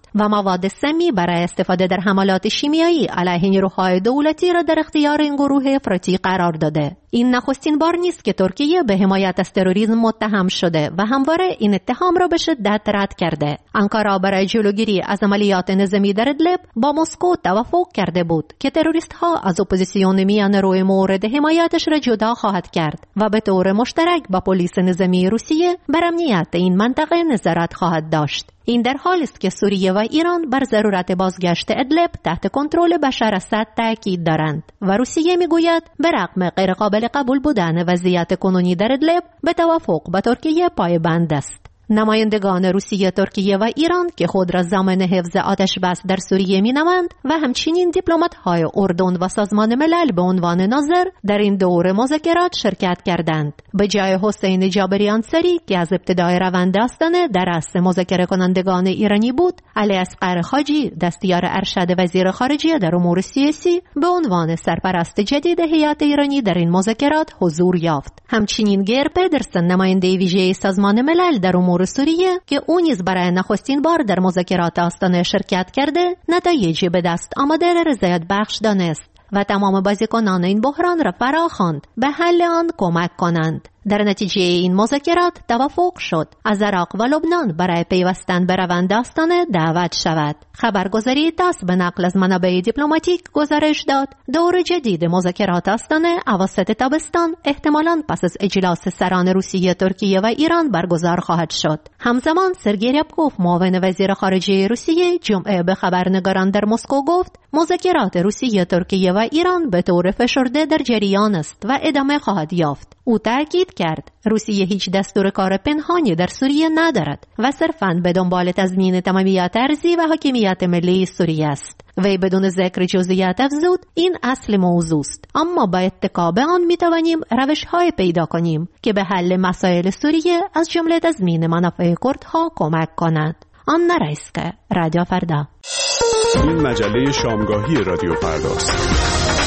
و مواد سمی برای استفاده در حملات شیمیایی علیه نیروهای دولتی را در اختیار این گروه افراطی قرار داده. این نخستین بار نیست که ترکیه به حمایت از تروریسم متهم شده و همواره این اتهام را به شدت رد کرده. آنکارا برای جلوگیری از عملیات نظامی در ادلب با مسکو توافق کرده بود که تروریست ها از اپوزیسیون میان روی مورد حمایتش را جدا خواهد کرد و به طور مشترک با پلیس نظامی روسیه بر امنیت این منطقه نظارت خواهد داشت. این در حالی است که سوریه و ایران بر ضرورت بازگشت ادلب تحت کنترل بشار اسد تاکید دارند و روسیه میگوید به رغم غیرقابل قبول بودن وضعیت کنونی در ادلب به توافق با ترکیه پایبند است. نمایندگان روسیه، ترکیه و ایران که خود را ضامن حفظ آتش بس در سوریه مینامند و همچنین دیپلمات‌های اردن و سازمان ملل به عنوان ناظر در این دور مذاکرات شرکت کردند. به جای حسین جابری انصاری که از ابتدای روند آستانه در رأس مذاکره کنندگان ایرانی بود، علی اصغر حاجی دستیار ارشد وزیر خارجه در امور سیاسی به عنوان سرپرست جدید هیئت ایرانی در این مذاکرات حضور یافت. همچنین گیر پدرسن نماینده ویژه سازمان ملل در امور سوریه که او نیز برای نخستین بار در مذاکرات آستانه شرکت کرده، نتایجی به دست آمده را رضایت بخش دانست و تمام بازیکنان این بحران را فراخواند به حل آن کمک کنند. در نتیجه این مذاکرات توافق شد از عراق و لبنان برای پیوستن به روند آستانه دعوت شود. خبرگزاری تاس به نقل از منابع دیپلماتیک گزارش داد دور جدید مذاکرات آستانه اواسط تابستان احتمالاً پس از اجلاس سران روسیه، ترکیه و ایران برگزار خواهد شد. همزمان سرگئی ریابکوف معاون وزیر خارجه روسیه جمعه به خبرنگاران در مسکو گفت مذاکرات روسیه، ترکیه و ایران به طور فشرده در جریان است و ادامه خواهد یافت. او تاکید کرد روسیه هیچ دستور کار پنهانی در سوریه ندارد و صرفاً به دنبال تضمین تمامیت ارضی و حاکمیت ملی سوریه است. وی بدون ذکر جزئیات افزود این اصل موضوع است، اما با اتکا به آن میتوانیم روش‌های پیدا کنیم که به حل مسائل سوریه از جمله تضمین منافع کردها کمک کند. آن نرایسکه، رادیو فردا. این مجله شامگاهی رادیو فرداست.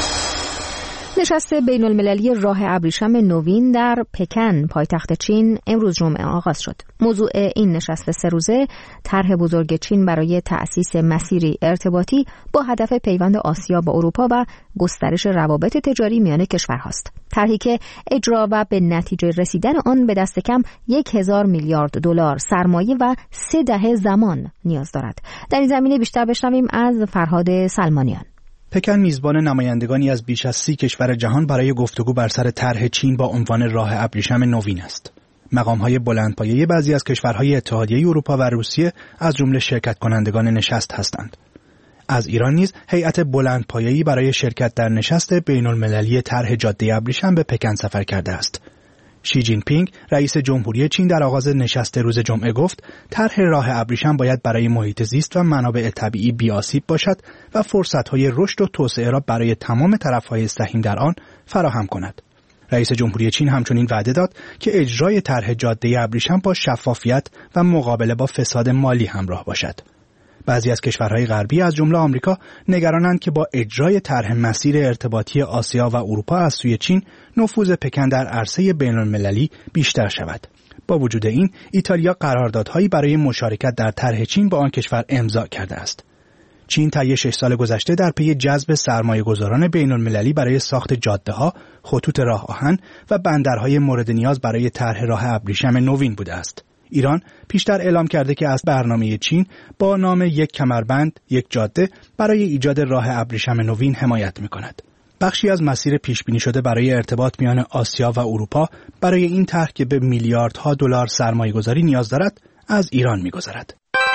نشست بین المللی راه ابریشم نوین در پکن پایتخت چین امروز جمعه آغاز شد. موضوع این نشست سه روزه طرح بزرگ چین برای تأسیس مسیری ارتباطی با هدف پیوند آسیا با اروپا و گسترش روابط تجاری میان کشورهاست. طرحی که اجرا و به نتیجه رسیدن آن به دست کم یک هزار میلیارد دلار سرمایه و سه دهه زمان نیاز دارد. در این زمینه بیشتر بشنویم از فرهاد سلمانیان. پکن میزبان نمایندگانی از بیش از سی کشور جهان برای گفتگو بر سر طرح چین با عنوان راه ابریشم نوین است. مقام‌های بلندپایه بعضی از کشورهای اتحادیه اروپا و روسیه از جمله شرکت کنندگان نشست هستند. از ایران نیز هیئت بلندپایه‌ای برای شرکت در نشست بین‌المللی طرح جاده ابریشم به پکن سفر کرده است. شی جین پینگ رئیس جمهوری چین در آغاز نشست روز جمعه گفت طرح راه ابریشم باید برای محیط زیست و منابع طبیعی بی‌آسیب باشد و فرصت‌های رشد و توسعه را برای تمام طرف‌های سهیم در آن فراهم کند. رئیس جمهوری چین همچنین وعده داد که اجرای طرح جاده ابریشم با شفافیت و مقابله با فساد مالی همراه باشد. بعضی از کشورهای غربی از جمله آمریکا نگرانند که با اجرای طرح مسیر ارتباطی آسیا و اروپا از سوی چین نفوذ پکن در عرصه بین‌المللی بیشتر شود. با وجود این ایتالیا قراردادهایی برای مشارکت در طرح چین با آن کشور امضا کرده است. چین طی شش سال گذشته در پی جذب سرمایه‌گذاران بین‌المللی برای ساخت جاده‌ها، خطوط راه آهن و بندرهای مورد نیاز برای طرح راه ابریشم نوین بوده است. ایران پیشتر اعلام کرده که از برنامه چین با نام یک کمربند، یک جاده برای ایجاد راه ابریشم نوین حمایت می‌کند. بخشی از مسیر پیش‌بینی شده برای ارتباط میان آسیا و اروپا برای این طرح که به میلیاردها دلار سرمایه‌گذاری نیاز دارد، از ایران می‌گذرد.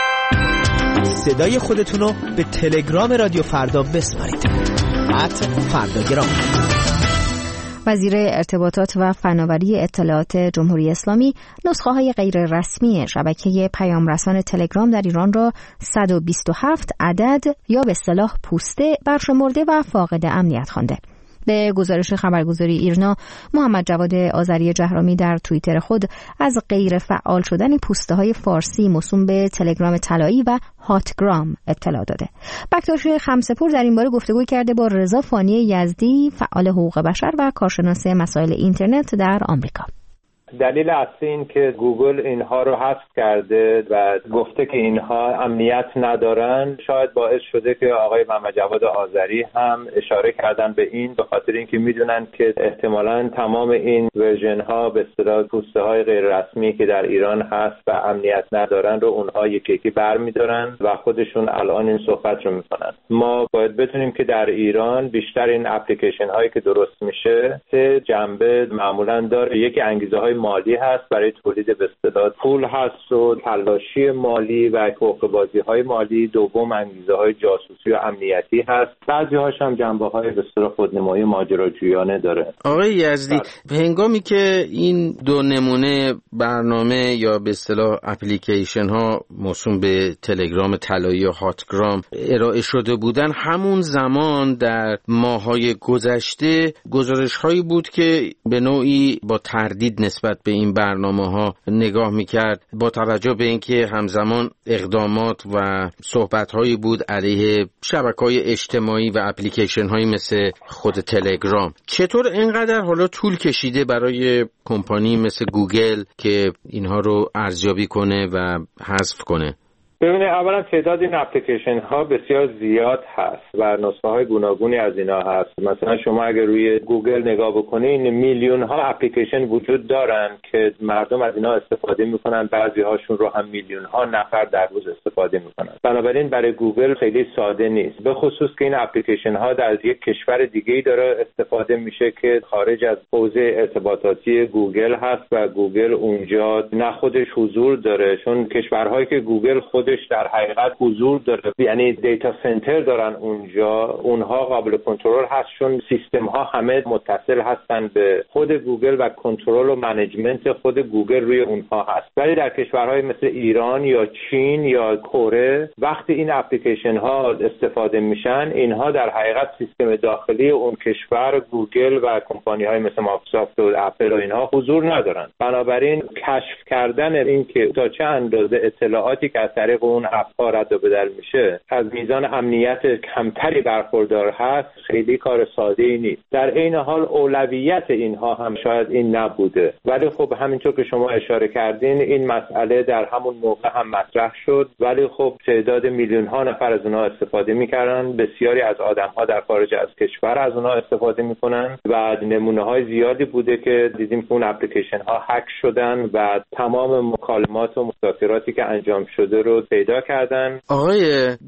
صدای خودتون رو به تلگرام رادیو فردا بسپارید. ات فرداگرام. وزیر ارتباطات و فناوری اطلاعات جمهوری اسلامی نسخه‌های غیر رسمی شبکه پیامرسان تلگرام در ایران را صد و بیست و هفت عدد یا به اصطلاح پوسته برشمرده و فاقد امنیت خوانده. به گزارش خبرگزاری ایرنا، محمد جواد آذری جهرامی در توییتر خود از غیر فعال شدن پوسته های فارسی موسوم به تلگرام طلایی و هاتگرام اطلاع داده. بکتاش خمسه‌پور در این باره گفتگو کرده با رضا فانی یزدی، فعال حقوق بشر و کارشناس مسائل اینترنت در آمریکا. دلیل اصلی این که گوگل اینها رو حذف کرده و گفته که اینها امنیت ندارن شاید باعث شده که آقای محمد جواد آذری هم اشاره کردن به این، به خاطر اینکه میدونن که احتمالاً تمام این ورژن ها به اصطلاح پوسته های غیر رسمی که در ایران هست و امنیت ندارن رو اونها یکی یکی برمی‌دارن و خودشون الان این صحبت رو میکنن. ما باید بدونیم که در ایران بیشتر این اپلیکیشن هایی که درست میشه سه جنبه معمولاً داره. یکی انگیزه های مالی هست برای تولید به اصطلاح پول هست و تلاشی مالی و حقوق بازی های مالی. دوم انگیزه های جاسوسی و امنیتی هست. بعضی هاش هم جنبه های به اصطلاح خودنمایی ماجراجویانه داره. آقای یزدی، به هنگامی که این دو نمونه برنامه یا به اصطلاح اپلیکیشن ها موسوم به تلگرام طلایی یا هاتگرام ارائه شده بودن، همون زمان در ماه‌های گذشته گزارش‌هایی بود که به نوعی با تردید نسبت به این برنامه‌ها نگاه می‌کرد، با توجه به اینکه همزمان اقدامات و صحبت‌هایی بود علیه شبکه‌های اجتماعی و اپلیکیشن‌هایی مثل خود تلگرام. چطور اینقدر حالا طول کشیده برای کمپانی مثل گوگل که اینها رو ارزیابی کنه و حذف کنه؟ ببینید، اولا تعداد این اپلیکیشن ها بسیار زیاد هست و نسخه های گوناگونی از اینا هست. مثلا شما اگر روی گوگل نگاه بکنین میلیون ها اپلیکیشن وجود دارن که مردم از اینا استفاده میکنن، بعضی هاشون رو هم میلیون ها نفر در روز استفاده میکنن. بنابراین برای گوگل خیلی ساده نیست، به خصوص که این اپلیکیشن ها در یک کشور دیگه‌ای داره استفاده میشه که خارج از حوزه ارتباطاتی گوگل هست و گوگل اونجا نه خودش حضور داره، چون کشورهایی که گوگل خودش در حقیقت حضور داره، یعنی دیتا سنتر دارن اونجا، اونها قابل کنترل هست چون سیستم ها همه متصل هستن به خود گوگل و کنترل و منیجمنت خود گوگل روی اونها هست. ولی در کشورهای مثل ایران یا چین یا کره وقتی این اپلیکیشن ها استفاده میشن، اینها در حقیقت سیستم داخلی اون کشور گوگل و کمپانی های مثل مایکروسافت و اپل و اینها حضور ندارن. بنابراین کشف کردن این که تا چه اندازه اطلاعاتی که از طریق اون اپ ها رد و بدل میشه از میزان امنیت کمتری برخوردار هست خیلی کار ساده ای نیست. در عین حال اولویت اینها هم شاید این نبوده، ولی خب همینطور که شما اشاره کردین این مسئله در همون موقع هم مطرح شد، ولی خب تعداد میلیون ها نفر از اونها استفاده میکردن، بسیاری از آدم ها در خارج از کشور از اونها استفاده میکنن و نمونه های زیادی بوده که دیدیم که اون اپلیکیشن ها هک شدن و تمام مکالمات و مذاکراتی که انجام شده رو پیدا کردن. آقای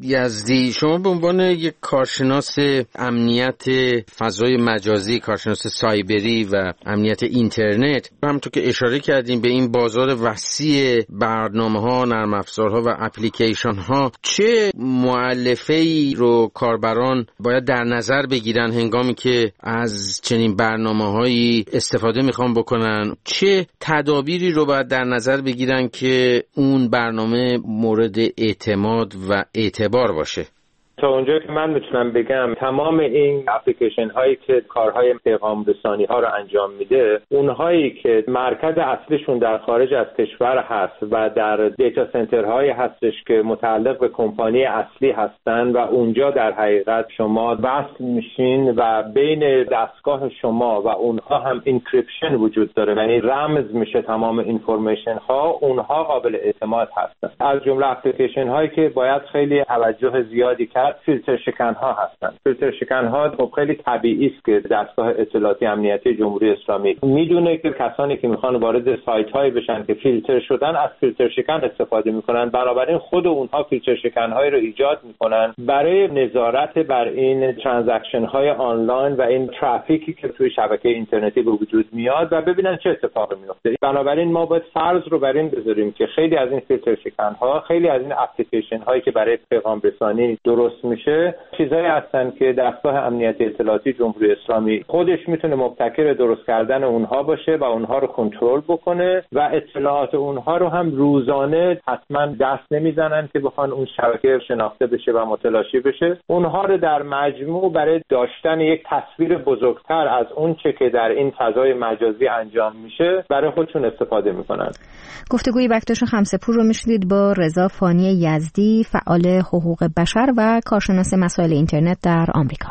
یزدی، شما به عنوان یک کارشناس امنیت فضای مجازی، کارشناس سایبری و امنیت اینترنت، همونطور که اشاره کردیم به این بازار وسیع برنامه‌ها، نرم افزارها و اپلیکیشن ها، چه مؤلفه‌ای رو کاربران باید در نظر بگیرن هنگامی که از چنین برنامه‌هایی استفاده میخوان بکنن؟ چه تدابیری رو باید در نظر بگیرن که اون برنامه مورد اعتماد و اعتبار باشه؟ تا اونجا که من میتونم بگم تمام این اپلیکیشن هایی که کارهای پیغام رسانی ها رو انجام میده، اونهایی که مرکز اصلیشون در خارج از کشور هست و در دیتا سنتر هایی هستش که متعلق به کمپانی اصلی هستن و اونجا در حقیقت شما وصل میشین و بین دستگاه شما و اونها هم انکریپشن وجود داره، یعنی رمز میشه تمام اینفورمیشن ها، اونها قابل اعتماد هستن. از جمله اپلیکیشن هایی که باید خیلی توجه زیادی کرد فیلتر شکن ها هستن. فیلتر شکن ها خب خیلی طبیعی است که دستگاه اطلاعاتی امنیتی جمهوری اسلامی میدونه که کسانی که میخوان وارد سایت هایی بشن که فیلتر شدن از فیلتر شکن استفاده میکنن، بنابراین خود اونها فیلتر شکن هایی رو ایجاد میکنن برای نظارت بر این ترانزکشن های آنلاین و این ترافیکی که توی شبکه اینترنتی به وجود میاد و ببینن چه اتفاقی میفته. بنابراین ما باید فرض رو بر این بذاریم که خیلی از این فیلتر شکن ها، خیلی از این اپلیکیشن هایی که برای پیغام رسانی درست میشه چیزایی هستن که دستگاه امنیتی اطلاعاتی جمهوری اسلامی خودش میتونه مبتکر درست کردن اونها باشه و اونها رو کنترل بکنه و اطلاعات اونها رو هم روزانه حتما دست نمیزنن که بخوان اون شبکه شناخته بشه و متلاشی بشه. اونها رو در مجموع برای داشتن یک تصویر بزرگتر از اون چه که در این فضای مجازی انجام میشه برای خودشون استفاده میکنن. گفتگوی بکتاش خمسه‌پور رو میشنید با رضا فانی یزدی، فعال حقوق بشر و کارشناس مسائل اینترنت در آمریکا.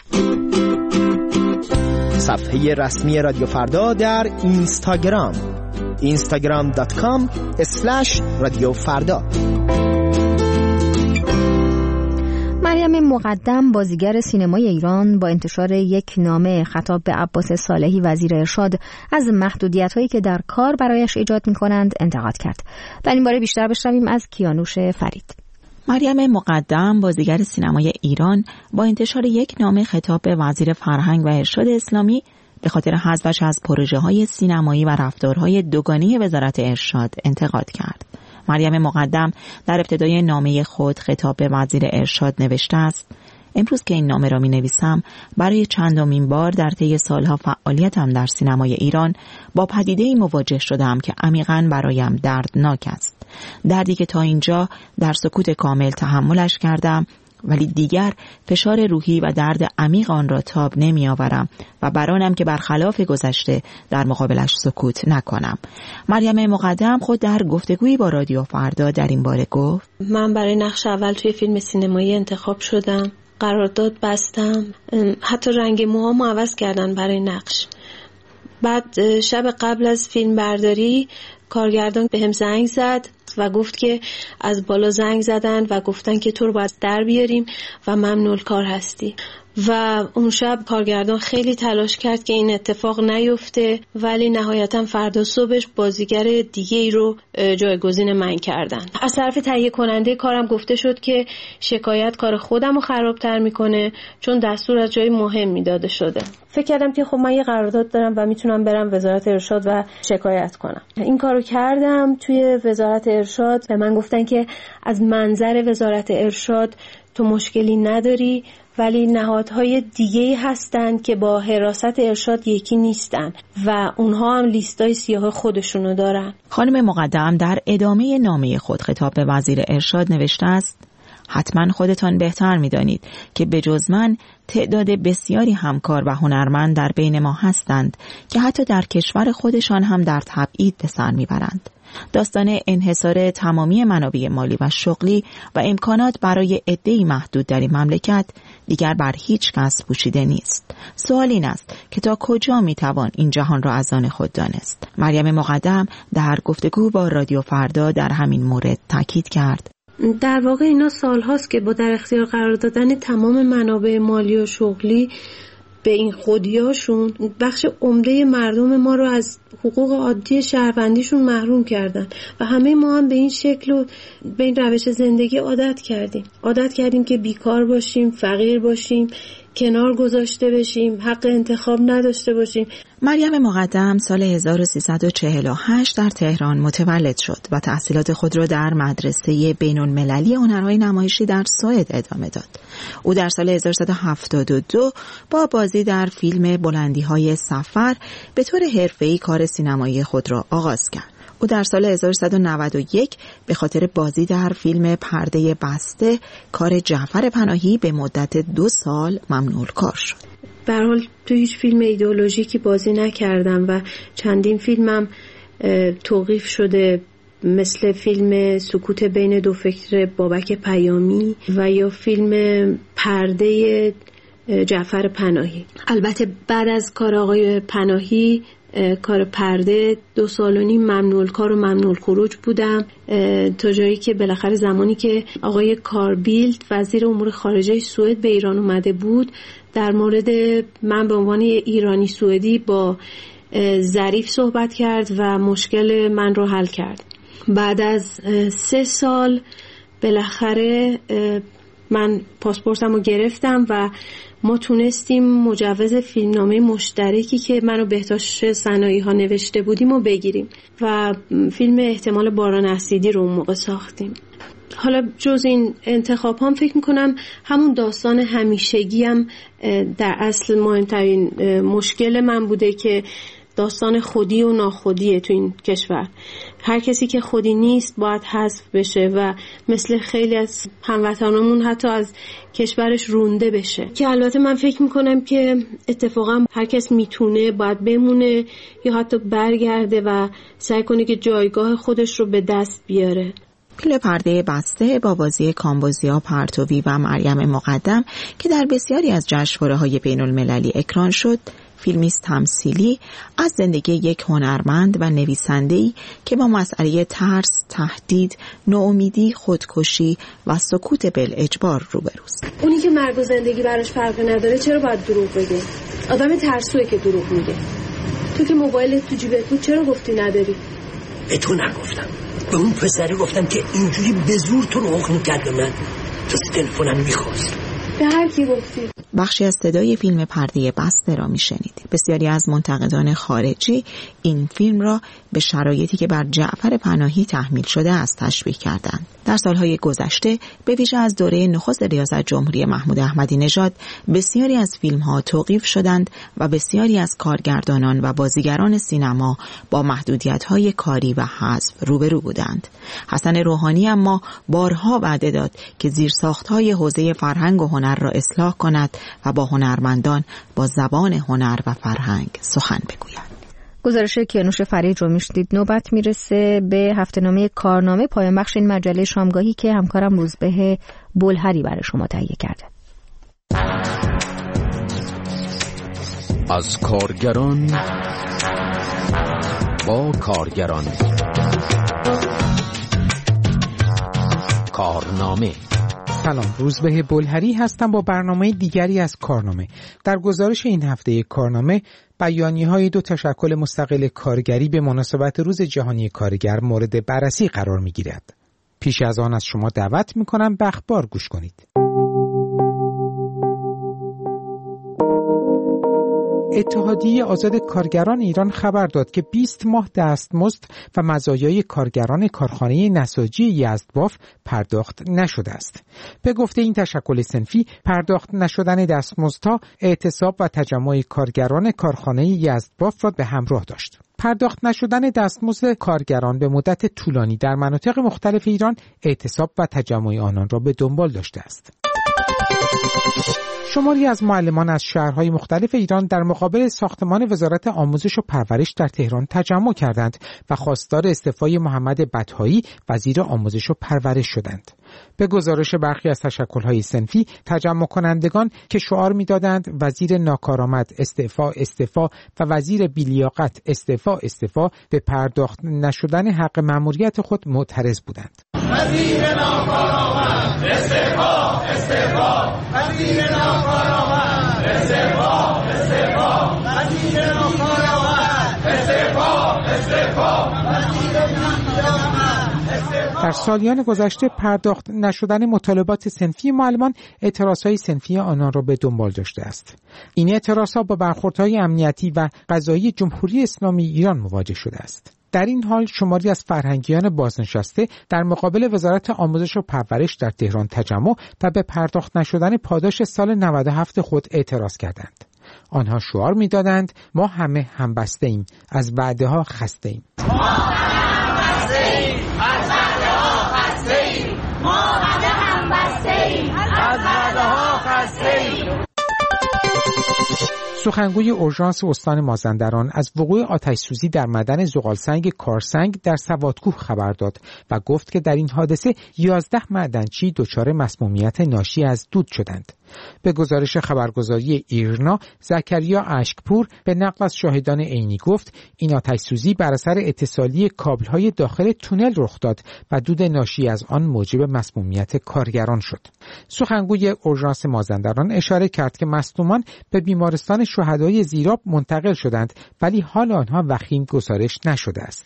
صفحه رسمی رادیو فردا در اینستاگرام اینستاگرام دات کام اسلش رادیو فردا. مریم مقدم بازیگر سینمای ایران با انتشار یک نامه خطاب به عباس صالحی وزیر ارشاد از محدودیت‌هایی که در کار برایش ایجاد می‌کنند انتقاد کرد. در این باره بیشتر بشنویم از کیانوش فرید. مریم مقدم بازیگر سینمای ایران با انتشار یک نامه خطاب به وزیر فرهنگ و ارشاد اسلامی به خاطر حذفش از پروژه‌های سینمایی و رفتارهای دوگانه وزارت ارشاد انتقاد کرد. مریم مقدم در ابتدای نامه خود خطاب به وزیر ارشاد نوشته است: امروز که این نامه را می نویسم برای چندمین بار در طی سالها فعالیتم در سینمای ایران با پدیده‌ای مواجه شدم که عمیقاً برایم دردناک است. دردی که تا اینجا در سکوت کامل تحملش کردم، ولی دیگر فشار روحی و درد عمیق آن را تاب نمی آورم و برانم که برخلاف گذشته در مقابلش سکوت نکنم. مریم مقدم خود در گفتگویی با رادیو فردا در این باره گفت: من برای نقش اول توی فیلم سینمایی انتخاب شدم، قرارداد بستم، حتی رنگ موهامو عوض کردن برای نقش. بعد شب قبل از فیلم برداری کارگردان بهم زنگ زد و گفت که از بالا زنگ زدن و گفتن که تو رو باید در بیاریم و ممنوع کار هستی. و اون شب کارگردان خیلی تلاش کرد که این اتفاق نیفته، ولی نهایتا فردا صبحش بازیگر دیگه ای رو جایگزین من کردن. از طرف تهیه کننده کارم گفته شد که شکایت کار خودم رو خرابتر میکنه، چون دستور از جای مهمی داده شده. فکر کردم که خب من یه قرارداد دارم و میتونم برم وزارت ارشاد و شکایت کنم. این کارو کردم. توی وزارت ارشاد به من گفتن که از منظر وزارت ارشاد تو مشکلی نداری، ولی نهادهای دیگه‌ای هستند که با حراست ارشاد یکی نیستن و اونها هم لیستای سیاه خودشونو دارن. خانم مقدم در ادامه نامه خود خطاب به وزیر ارشاد نوشته است: حتما خودتان بهتر می‌دانید که به جز من تعداد بسیاری همکار و هنرمند در بین ما هستند که حتی در کشور خودشان هم در تبعید به سر میبرند. داستان انحصار تمامی منابع مالی و شغلی و امکانات برای عده‌ای محدود در این مملکت دیگر بر هیچ کس پوشیده نیست. سوال این است که تا کجا میتوان این جهان را از آن خود دانست؟ مریم مقدم در گفتگو با رادیو فردا در همین مورد تاکید کرد: در واقع اینا سالهاست که با در اختیار قرار دادن تمام منابع مالی و شغلی به این خودیاشون بخش عمده مردم ما رو از حقوق عادی شهروندیشون محروم کردن و همه ما هم به این شکل و به این روش زندگی عادت کردیم. عادت کردیم که بیکار باشیم، فقیر باشیم، کنار گذاشته بشیم، حق انتخاب نداشته باشیم. مریم مقدم سال هزار و سیصد و چهل و هشت در تهران متولد شد و تحصیلات خود را در مدرسه بین‌المللی هنرهای نمایشی در سوئد ادامه داد. او در سال هزار و سیصد و هفتاد و دو با بازی در فیلم بلندی‌های سفر به طور حرفه‌ای کار سینمایی خود را آغاز کرد. او در سال هزار و سیصد و نود و یک به خاطر بازی در فیلم پرده بسته کار جعفر پناهی به مدت دو سال ممنوع کار شد. به هر حال تو هیچ فیلم ایدئولوژیکی بازی نکردم و چندین فیلمم توقیف شده، مثل فیلم سکوت بین دو فکر بابک پیامی و یا فیلم پرده جعفر پناهی. البته بعد از کار آقای پناهی کار پرده دو سال و نیم ممنوع کار و ممنوع خروج بودم، تا جایی که بالاخره زمانی که آقای کاربیلد وزیر امور خارجه سوئد به ایران اومده بود، در مورد من به عنوان ایرانی سوئدی با ظریف صحبت کرد و مشکل من رو حل کرد. بعد از سه سال بالاخره من پاسپورتم رو گرفتم و ما تونستیم مجوز فیلمنامه مشترکی که منو بهداشت صنایعی ها نوشته بودیم رو بگیریم و فیلم احتمال باران اسیدی رو اون موقع ساختیم. حالا جز این انتخاب هم فکر میکنم همون داستان همیشگی هم در اصل مهمترین مشکل من بوده که داستان خودی و ناخودیه تو این کشور. هر کسی که خودی نیست باید حذف بشه و مثل خیلی از هموطنامون حتی از کشورش رونده بشه، که البته من فکر میکنم که اتفاقا هر کس میتونه باید بمونه یا حتی برگرده و سعی کنه که جایگاه خودش رو به دست بیاره. فیلم پرده بسته با بازی کامبوزیا پرتوی و مریم مقدم که در بسیاری از جشنواره‌های بین‌المللی اکران شد، فیلمی است تمثیلی از زندگی یک هنرمند و نویسنده‌ای که با مسئله ترس، تهدید، ناامیدی، خودکشی و سکوت بالاجبار روبروست. اونی که مرگ و زندگی براش فرقی نداره چرا باید دروغ بگه؟ آدم ترسوئه که دروغ میگه. تو که موبایلت تو جیبت بود چرا گفتی نداری؟ به تو نگفتم، به اون پسره گفتم که اینجوری به زور تو رو حکم کرد به من. تو تلفنم میخواست. به هر کی گفتی؟ بخشی از صدای فیلم پرده بسته را میشنید. بسیاری از منتقدان خارجی این فیلم را به شرایطی که بر جعفر پناهی تحمیل شده است تشبیه کردند. در سالهای گذشته به ویژه از دوره نخست ریاست جمهوری محمود احمدی نژاد بسیاری از فیلم‌ها توقیف شدند و بسیاری از کارگردانان و بازیگران سینما با محدودیت‌های کاری و حذف روبرو بودند. حسن روحانی اما بارها وعده داد که زیرساخت‌های حوزه فرهنگ و هنر را اصلاح کند و با هنرمندان با زبان هنر و فرهنگ سخن بگوید. گزارش کیانوش فرید رو میشنید. نوبت میرسه به هفته‌نامه کارنامه، پایان بخش این مجله شامگاهی که همکارم روزبه بلهری برای شما تهیه کرده. از کارگران با کارگران، کارنامه. سلام، روزبه بلهری هستم با برنامه دیگری از کارنامه. در گزارش این هفته کارنامه بیانیه‌های دو تشکل مستقل کارگری به مناسبت روز جهانی کارگر مورد بررسی قرار می‌گیرد. پیش از آن از شما دعوت می‌کنم به اخبار گوش کنید. اتحادیه آزاد کارگران ایران خبر داد که بیست ماه دستمزد و مزایای کارگران کارخانه نساجی یزدباف پرداخت نشده است. به گفته این تشکل صنفی، پرداخت نشدن دستمزدها اعتصاب و تجمع کارگران کارخانه یزدباف را به همراه داشت. پرداخت نشدن دستمزد کارگران به مدت طولانی در مناطق مختلف ایران اعتصاب و تجمع آنان را به دنبال داشته است. شماری از معلمان از شهرهای مختلف ایران در مقابل ساختمان وزارت آموزش و پرورش در تهران تجمع کردند و خواستار استعفای محمد بطحایی وزیر آموزش و پرورش شدند. به گزارش برخی از تشکل‌های صنفی، تجمع کنندگان که شعار می‌دادند وزیر ناکارآمد استعفا استعفا و وزیر بی‌لیاقت استعفا استعفا، به پرداخت نشدن حق مأموریت خود معترض بودند. وزیر ناکارآمد استعفا استعفا، وزیر ناکارآمد استعفا استعفا، وزیر ناکارآمد استعفا استعفا، وزیر ناکارآمد. در سالیان گذشته پرداخت نشدن مطالبات صنفی معلمان اعتراضهای صنفی آنان را به دنبال داشته است. این اعتراضها با برخوردهای امنیتی و قضایی جمهوری اسلامی ایران مواجه شده است. در این حال شماری از فرهنگیان بازنشسته در مقابل وزارت آموزش و پرورش در تهران تجمع و به پرداخت نشدن پاداش سال نود و هفت خود اعتراض کردند. آنها شعار می‌دادند ما همه همبسته ایم، از وعده ها خسته ایم. ما همه همبسته ایم، از وعده ها خسته ایم. ما همه همبسته ایم، از وعده ها خسته ایم. سخنگوی اورژانس استان مازندران از وقوع آتش‌سوزی در معدن زغالسنگ کارسنگ در سوادکوه خبر داد و گفت که در این حادثه یازده معدنچی دچار مسمومیت ناشی از دود شدند. به گزارش خبرگزاری ایرنا، زکریا اشکپور به نقل از شاهدان عینی گفت این آتش‌سوزی بر اثر اتصالی کابل‌های داخل تونل رخ داد و دود ناشی از آن موجب مسمومیت کارگران شد. سخنگوی اورژانس مازندران اشاره کرد که مصدومان به بیمارستان شهدای زیراب منتقل شدند ولی حال آنها وخیم گزارش نشده است.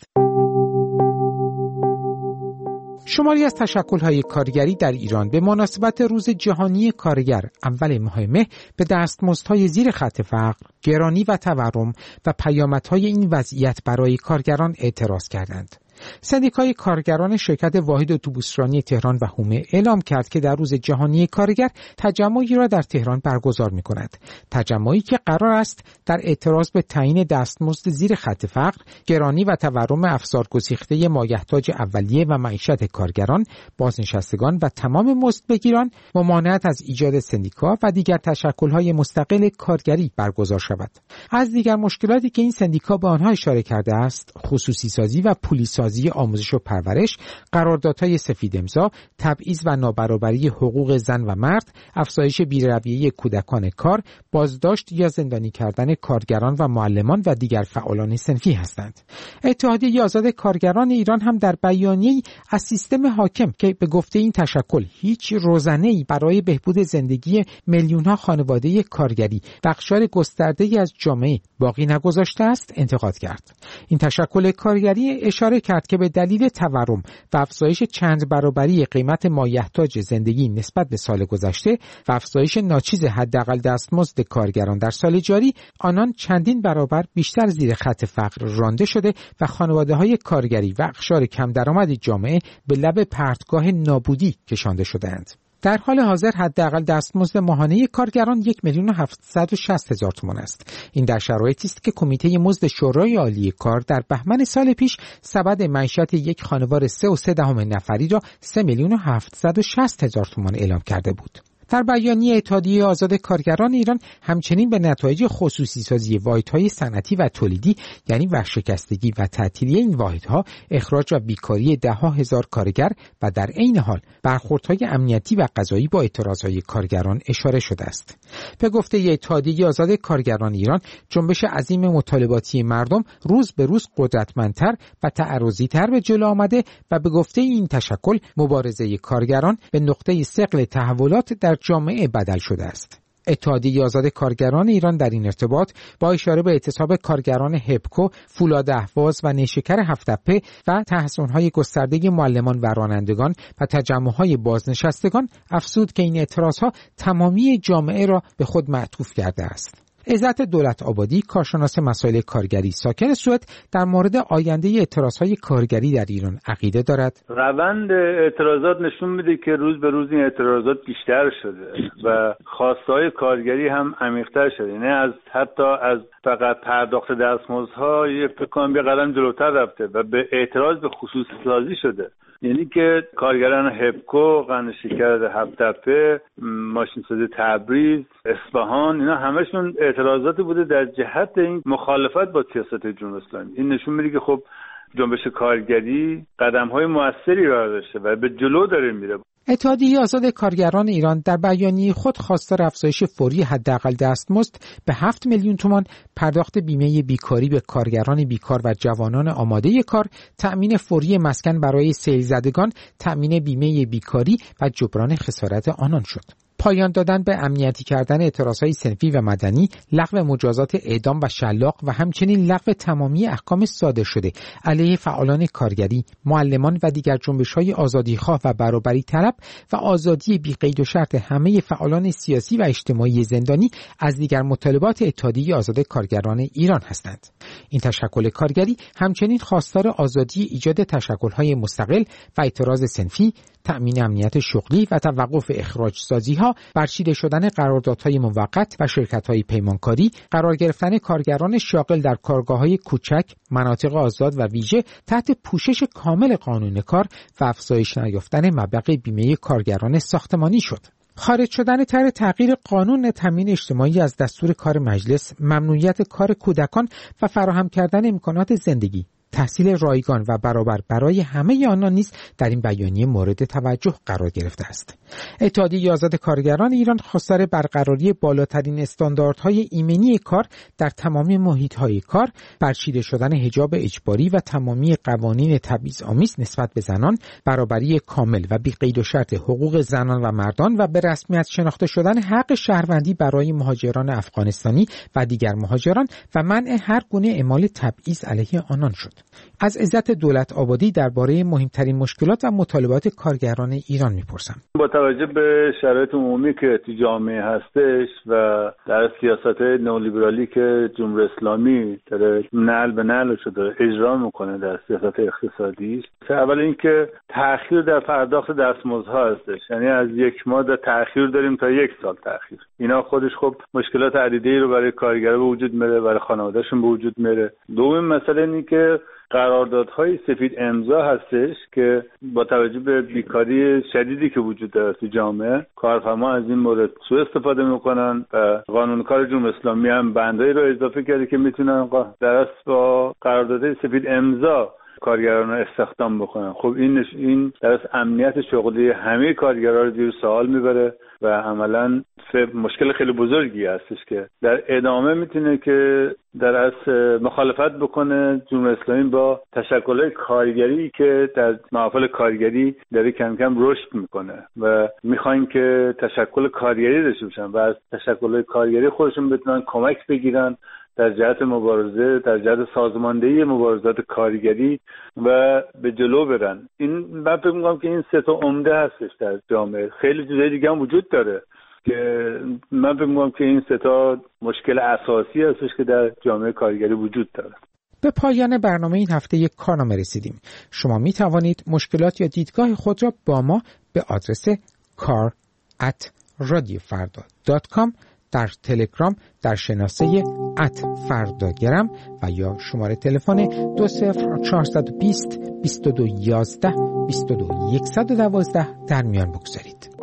شماری از تشکل‌های کارگری در ایران به مناسبت روز جهانی کارگر اول ماه مه به دستمزدهای زیر خط فقر، گرانی و تورم و پیامدهای این وضعیت برای کارگران اعتراض کردند. سندیکای کارگران شرکت واحد اتوبوسرانی تهران و حومه اعلام کرد که در روز جهانی کارگر تجمعی را در تهران برگزار می‌کند. تجمعی که قرار است در اعتراض به تعیین دستمزد زیر خط فقر، گرانی و تورم افزارگسیخته مایحتاج اولیه و معیشت کارگران، بازنشستگان و تمام مزدبگیران، ممانعت از ایجاد سندیکا و دیگر تشکل‌های مستقل کارگری برگزار شود. از دیگر مشکلاتی که این سندیکا به آنها اشاره کرده است، خصوصی سازی و پولی سازی نازی آموزش و پرورش، قراردادهای سفید امضا، تبعیض و نابرابری حقوق زن و مرد، افزایش بی‌رویه کودکان کار، بازداشت یا زندانی کردن کارگران و معلمان و دیگر فعالان صنفی هستند. اتحادیه آزاد کارگران ایران هم در بیانیه‌ای از سیستم حاکم که به گفته این تشکل هیچ روزنه‌ای برای بهبود زندگی میلیون‌ها خانواده کارگری بخشار گسترده‌ای از جامعه باقی نگذاشته است انتقاد کرد. این تشکل کارگری اشاره کرد که به دلیل تورم و افزایش چند برابری قیمت مایحتاج زندگی نسبت به سال گذشته و افزایش ناچیز حداقل دستمزد کارگران در سال جاری، آنان چندین برابر بیشتر زیر خط فقر رانده شده و خانواده‌های کارگری و اقشار کم درآمد جامعه به لب پرتگاه نابودی کشانده شده‌اند. در حال حاضر حداقل دستمزد ماهانه کارگران یک میلیون و هفتصد و شصت هزار تومان است. این در شرایطی است که کمیته مزد شورای عالی کار در بهمن سال پیش سبد معیشت یک خانوار سه و سه دهم نفری را سه میلیون و هفتصد و شصت هزار تومان اعلام کرده بود. در بیانیه اتحادیه آزاد کارگران ایران همچنین به نتایج خصوصی سازی واحدهای صنعتی و تولیدی یعنی ورشکستگی و تعطیلی این واحدها، اخراج و بیکاری ده ها هزار کارگر و در عین حال برخوردهای امنیتی و قضایی با اعتراضهای کارگران اشاره شده است. به گفته اتحادیه آزاد کارگران ایران، جنبش عظیم مطالباتی مردم روز به روز قدرتمندتر و تعرضی‌تر به جلو آمده و به گفته این تشکل مبارزه کارگران به نقطه ثقل تحولات در جامعه بدل شده است. اتحادیه آزاد کارگران ایران در این ارتباط با اشاره به اعتصاب کارگران هپکو، فولاد اهواز و نیشکر هفت‌تپه و تحصن‌های گسترده معلمان و رانندگان و تجمع‌های بازنشستگان افزود که این اعتراضها تمامی جامعه را به خود معطوف کرده است. عزت دولت آبادی، کارشناس مسائل کارگری ساکن سوئد، در مورد آینده اعتراضهای کارگری در ایران عقیده دارد. روند اعتراضات نشون میده که روز به روز این اعتراضات بیشتر شده و خواستهای کارگری هم عمیق‌تر شده. یعنی از حتی از فقط پرداخت دستمزدها یک فکر کنم یه قدم جلوتر رفته و به اعتراض به خصوصی سازی شده. یعنی که کارگران هپکو، قندشکر هفت‌تپه، ماشین‌ساز تبریز، اصفهان، اینا همشون اعتراضاتی بوده در جهت این مخالفت با سیاست جمهوری اسلامی. این نشون میده که خب جنبش کارگری قدم‌های موثری راه داشته و به جلو داره میره. اتحادیه آزاد کارگران ایران در بیانیه خود خواستار افزایش فوری حداقل دستمزد به هفت میلیون تومان، پرداخت بیمه بیکاری به کارگران بیکار و جوانان آماده کار، تأمین فوری مسکن برای سیل زدگان، تأمین بیمه بیکاری و جبران خسارت آنان شد. پایان دادن به امنیتی کردن اعتراضهای صنفی و مدنی، لغو مجازات اعدام و شلاق و همچنین لغو تمامی احکام صادر شده علیه فعالان کارگری، معلمان و دیگر جنبش‌های آزادیخواه و برابری طلب و آزادی بی‌قید و شرط همه فعالان سیاسی و اجتماعی زندانی از دیگر مطالبات اتحادیه آزاد کارگران ایران هستند. این تشکل کارگری همچنین خواستار آزادی ایجاد تشکل‌های مستقل و اعتراض صنفی، تأمین امنیت شغلی و توقف اخراج‌سازی‌ها، برچیده شدن قراردادهای موقت و شرکت‌های پیمانکاری، قرار گرفتن کارگران شاغل در کارگاه‌های کوچک، مناطق آزاد و ویژه تحت پوشش کامل قانون کار و افزایش نیافتن مبلغ بیمه کارگران ساختمانی شد. خارج شدن طرح تغییر قانون تامین اجتماعی از دستور کار مجلس، ممنوعیت کار کودکان و فراهم کردن امکانات زندگی، تحصیل رایگان و برابر برای همه آنان نیز در این بیانیه مورد توجه قرار گرفته است. اتحادیه آزاد کارگران ایران خواستار برقراری بالاترین استانداردهای ایمنی کار در تمامی محیط‌های کار، برچیده شدن حجاب اجباری و تمامی قوانین تبعیض‌آمیز نسبت به زنان، برابری کامل و بی‌قید و شرط حقوق زنان و مردان و به رسمیت شناخته شدن حق شهروندی برای مهاجران افغانستانی و دیگر مهاجران و منع هر گونه اعمال تبعیض علیه آنان شد. از عزت دولت آبادی درباره مهمترین مشکلات و مطالبات کارگران ایران میپرسم. با توجه به شرایط عمومی که تو جامعه هستش و در سیاست نئولیبرالی که جمهوری اسلامی داره نعل به نعل شده اجرا میکنه در سیاست اقتصادیش، اول اینکه تأخیر در پرداخت دستمزدها هستش، یعنی از یک ماه در تأخیر داریم تا یک سال تأخیر. اینا خودش خب مشکلات عدیده‌ای رو برای کارگرا به وجود میاره، برای خانواده‌شون به وجود میاره. دومین مسئله اینه که قراردادهای سفید امضا هستش که با توجه به بیکاری شدیدی که وجود داره تو جامعه، کارفرما از این مورد سوء استفاده میکنن و قانونکار جمهوری اسلامی هم بندایی رو اضافه کرده که میتونن در اصل با قراردادهای سفید امضا کارگران رو استخدام بکنن. خب این این در امنیت شغلی همه کارگران رو زیر سوال میبره و عملاً مشکل خیلی بزرگی هستش که در ادامه میتونه که در اصل مخالفت بکنه جمهوری اسلامی با تشکل‌های کارگری که در محافل کارگری داره کم کم رشد میکنه و میخواین که تشکل کارگری داشته باشن و از تشکل‌های کارگری خودشون بتونن کمک بگیرن در جهت مبارزه، در جهت سازماندهی مبارزات کارگری و به جلو برن. این من فکر می‌کنم که این سه تا عمده هستش در جامعه. خیلی چیزای دیگه هم وجود داره که من فکر می‌کنم که این سه تا مشکل اساسی هستش که در جامعه کارگری وجود داره. به پایان برنامه این هفته یک کارنامه رسیدیم. شما می توانید مشکلات یا دیدگاه خود را با ما به آدرس کار ات رادیو فردا دات کام در تلگرام در شناسه ات فرداگرم و یا شماره تلفن دو صفر چهارصد و بیست بیست و دو یازده بیست و دو صد و دوازده در میان بگذارید.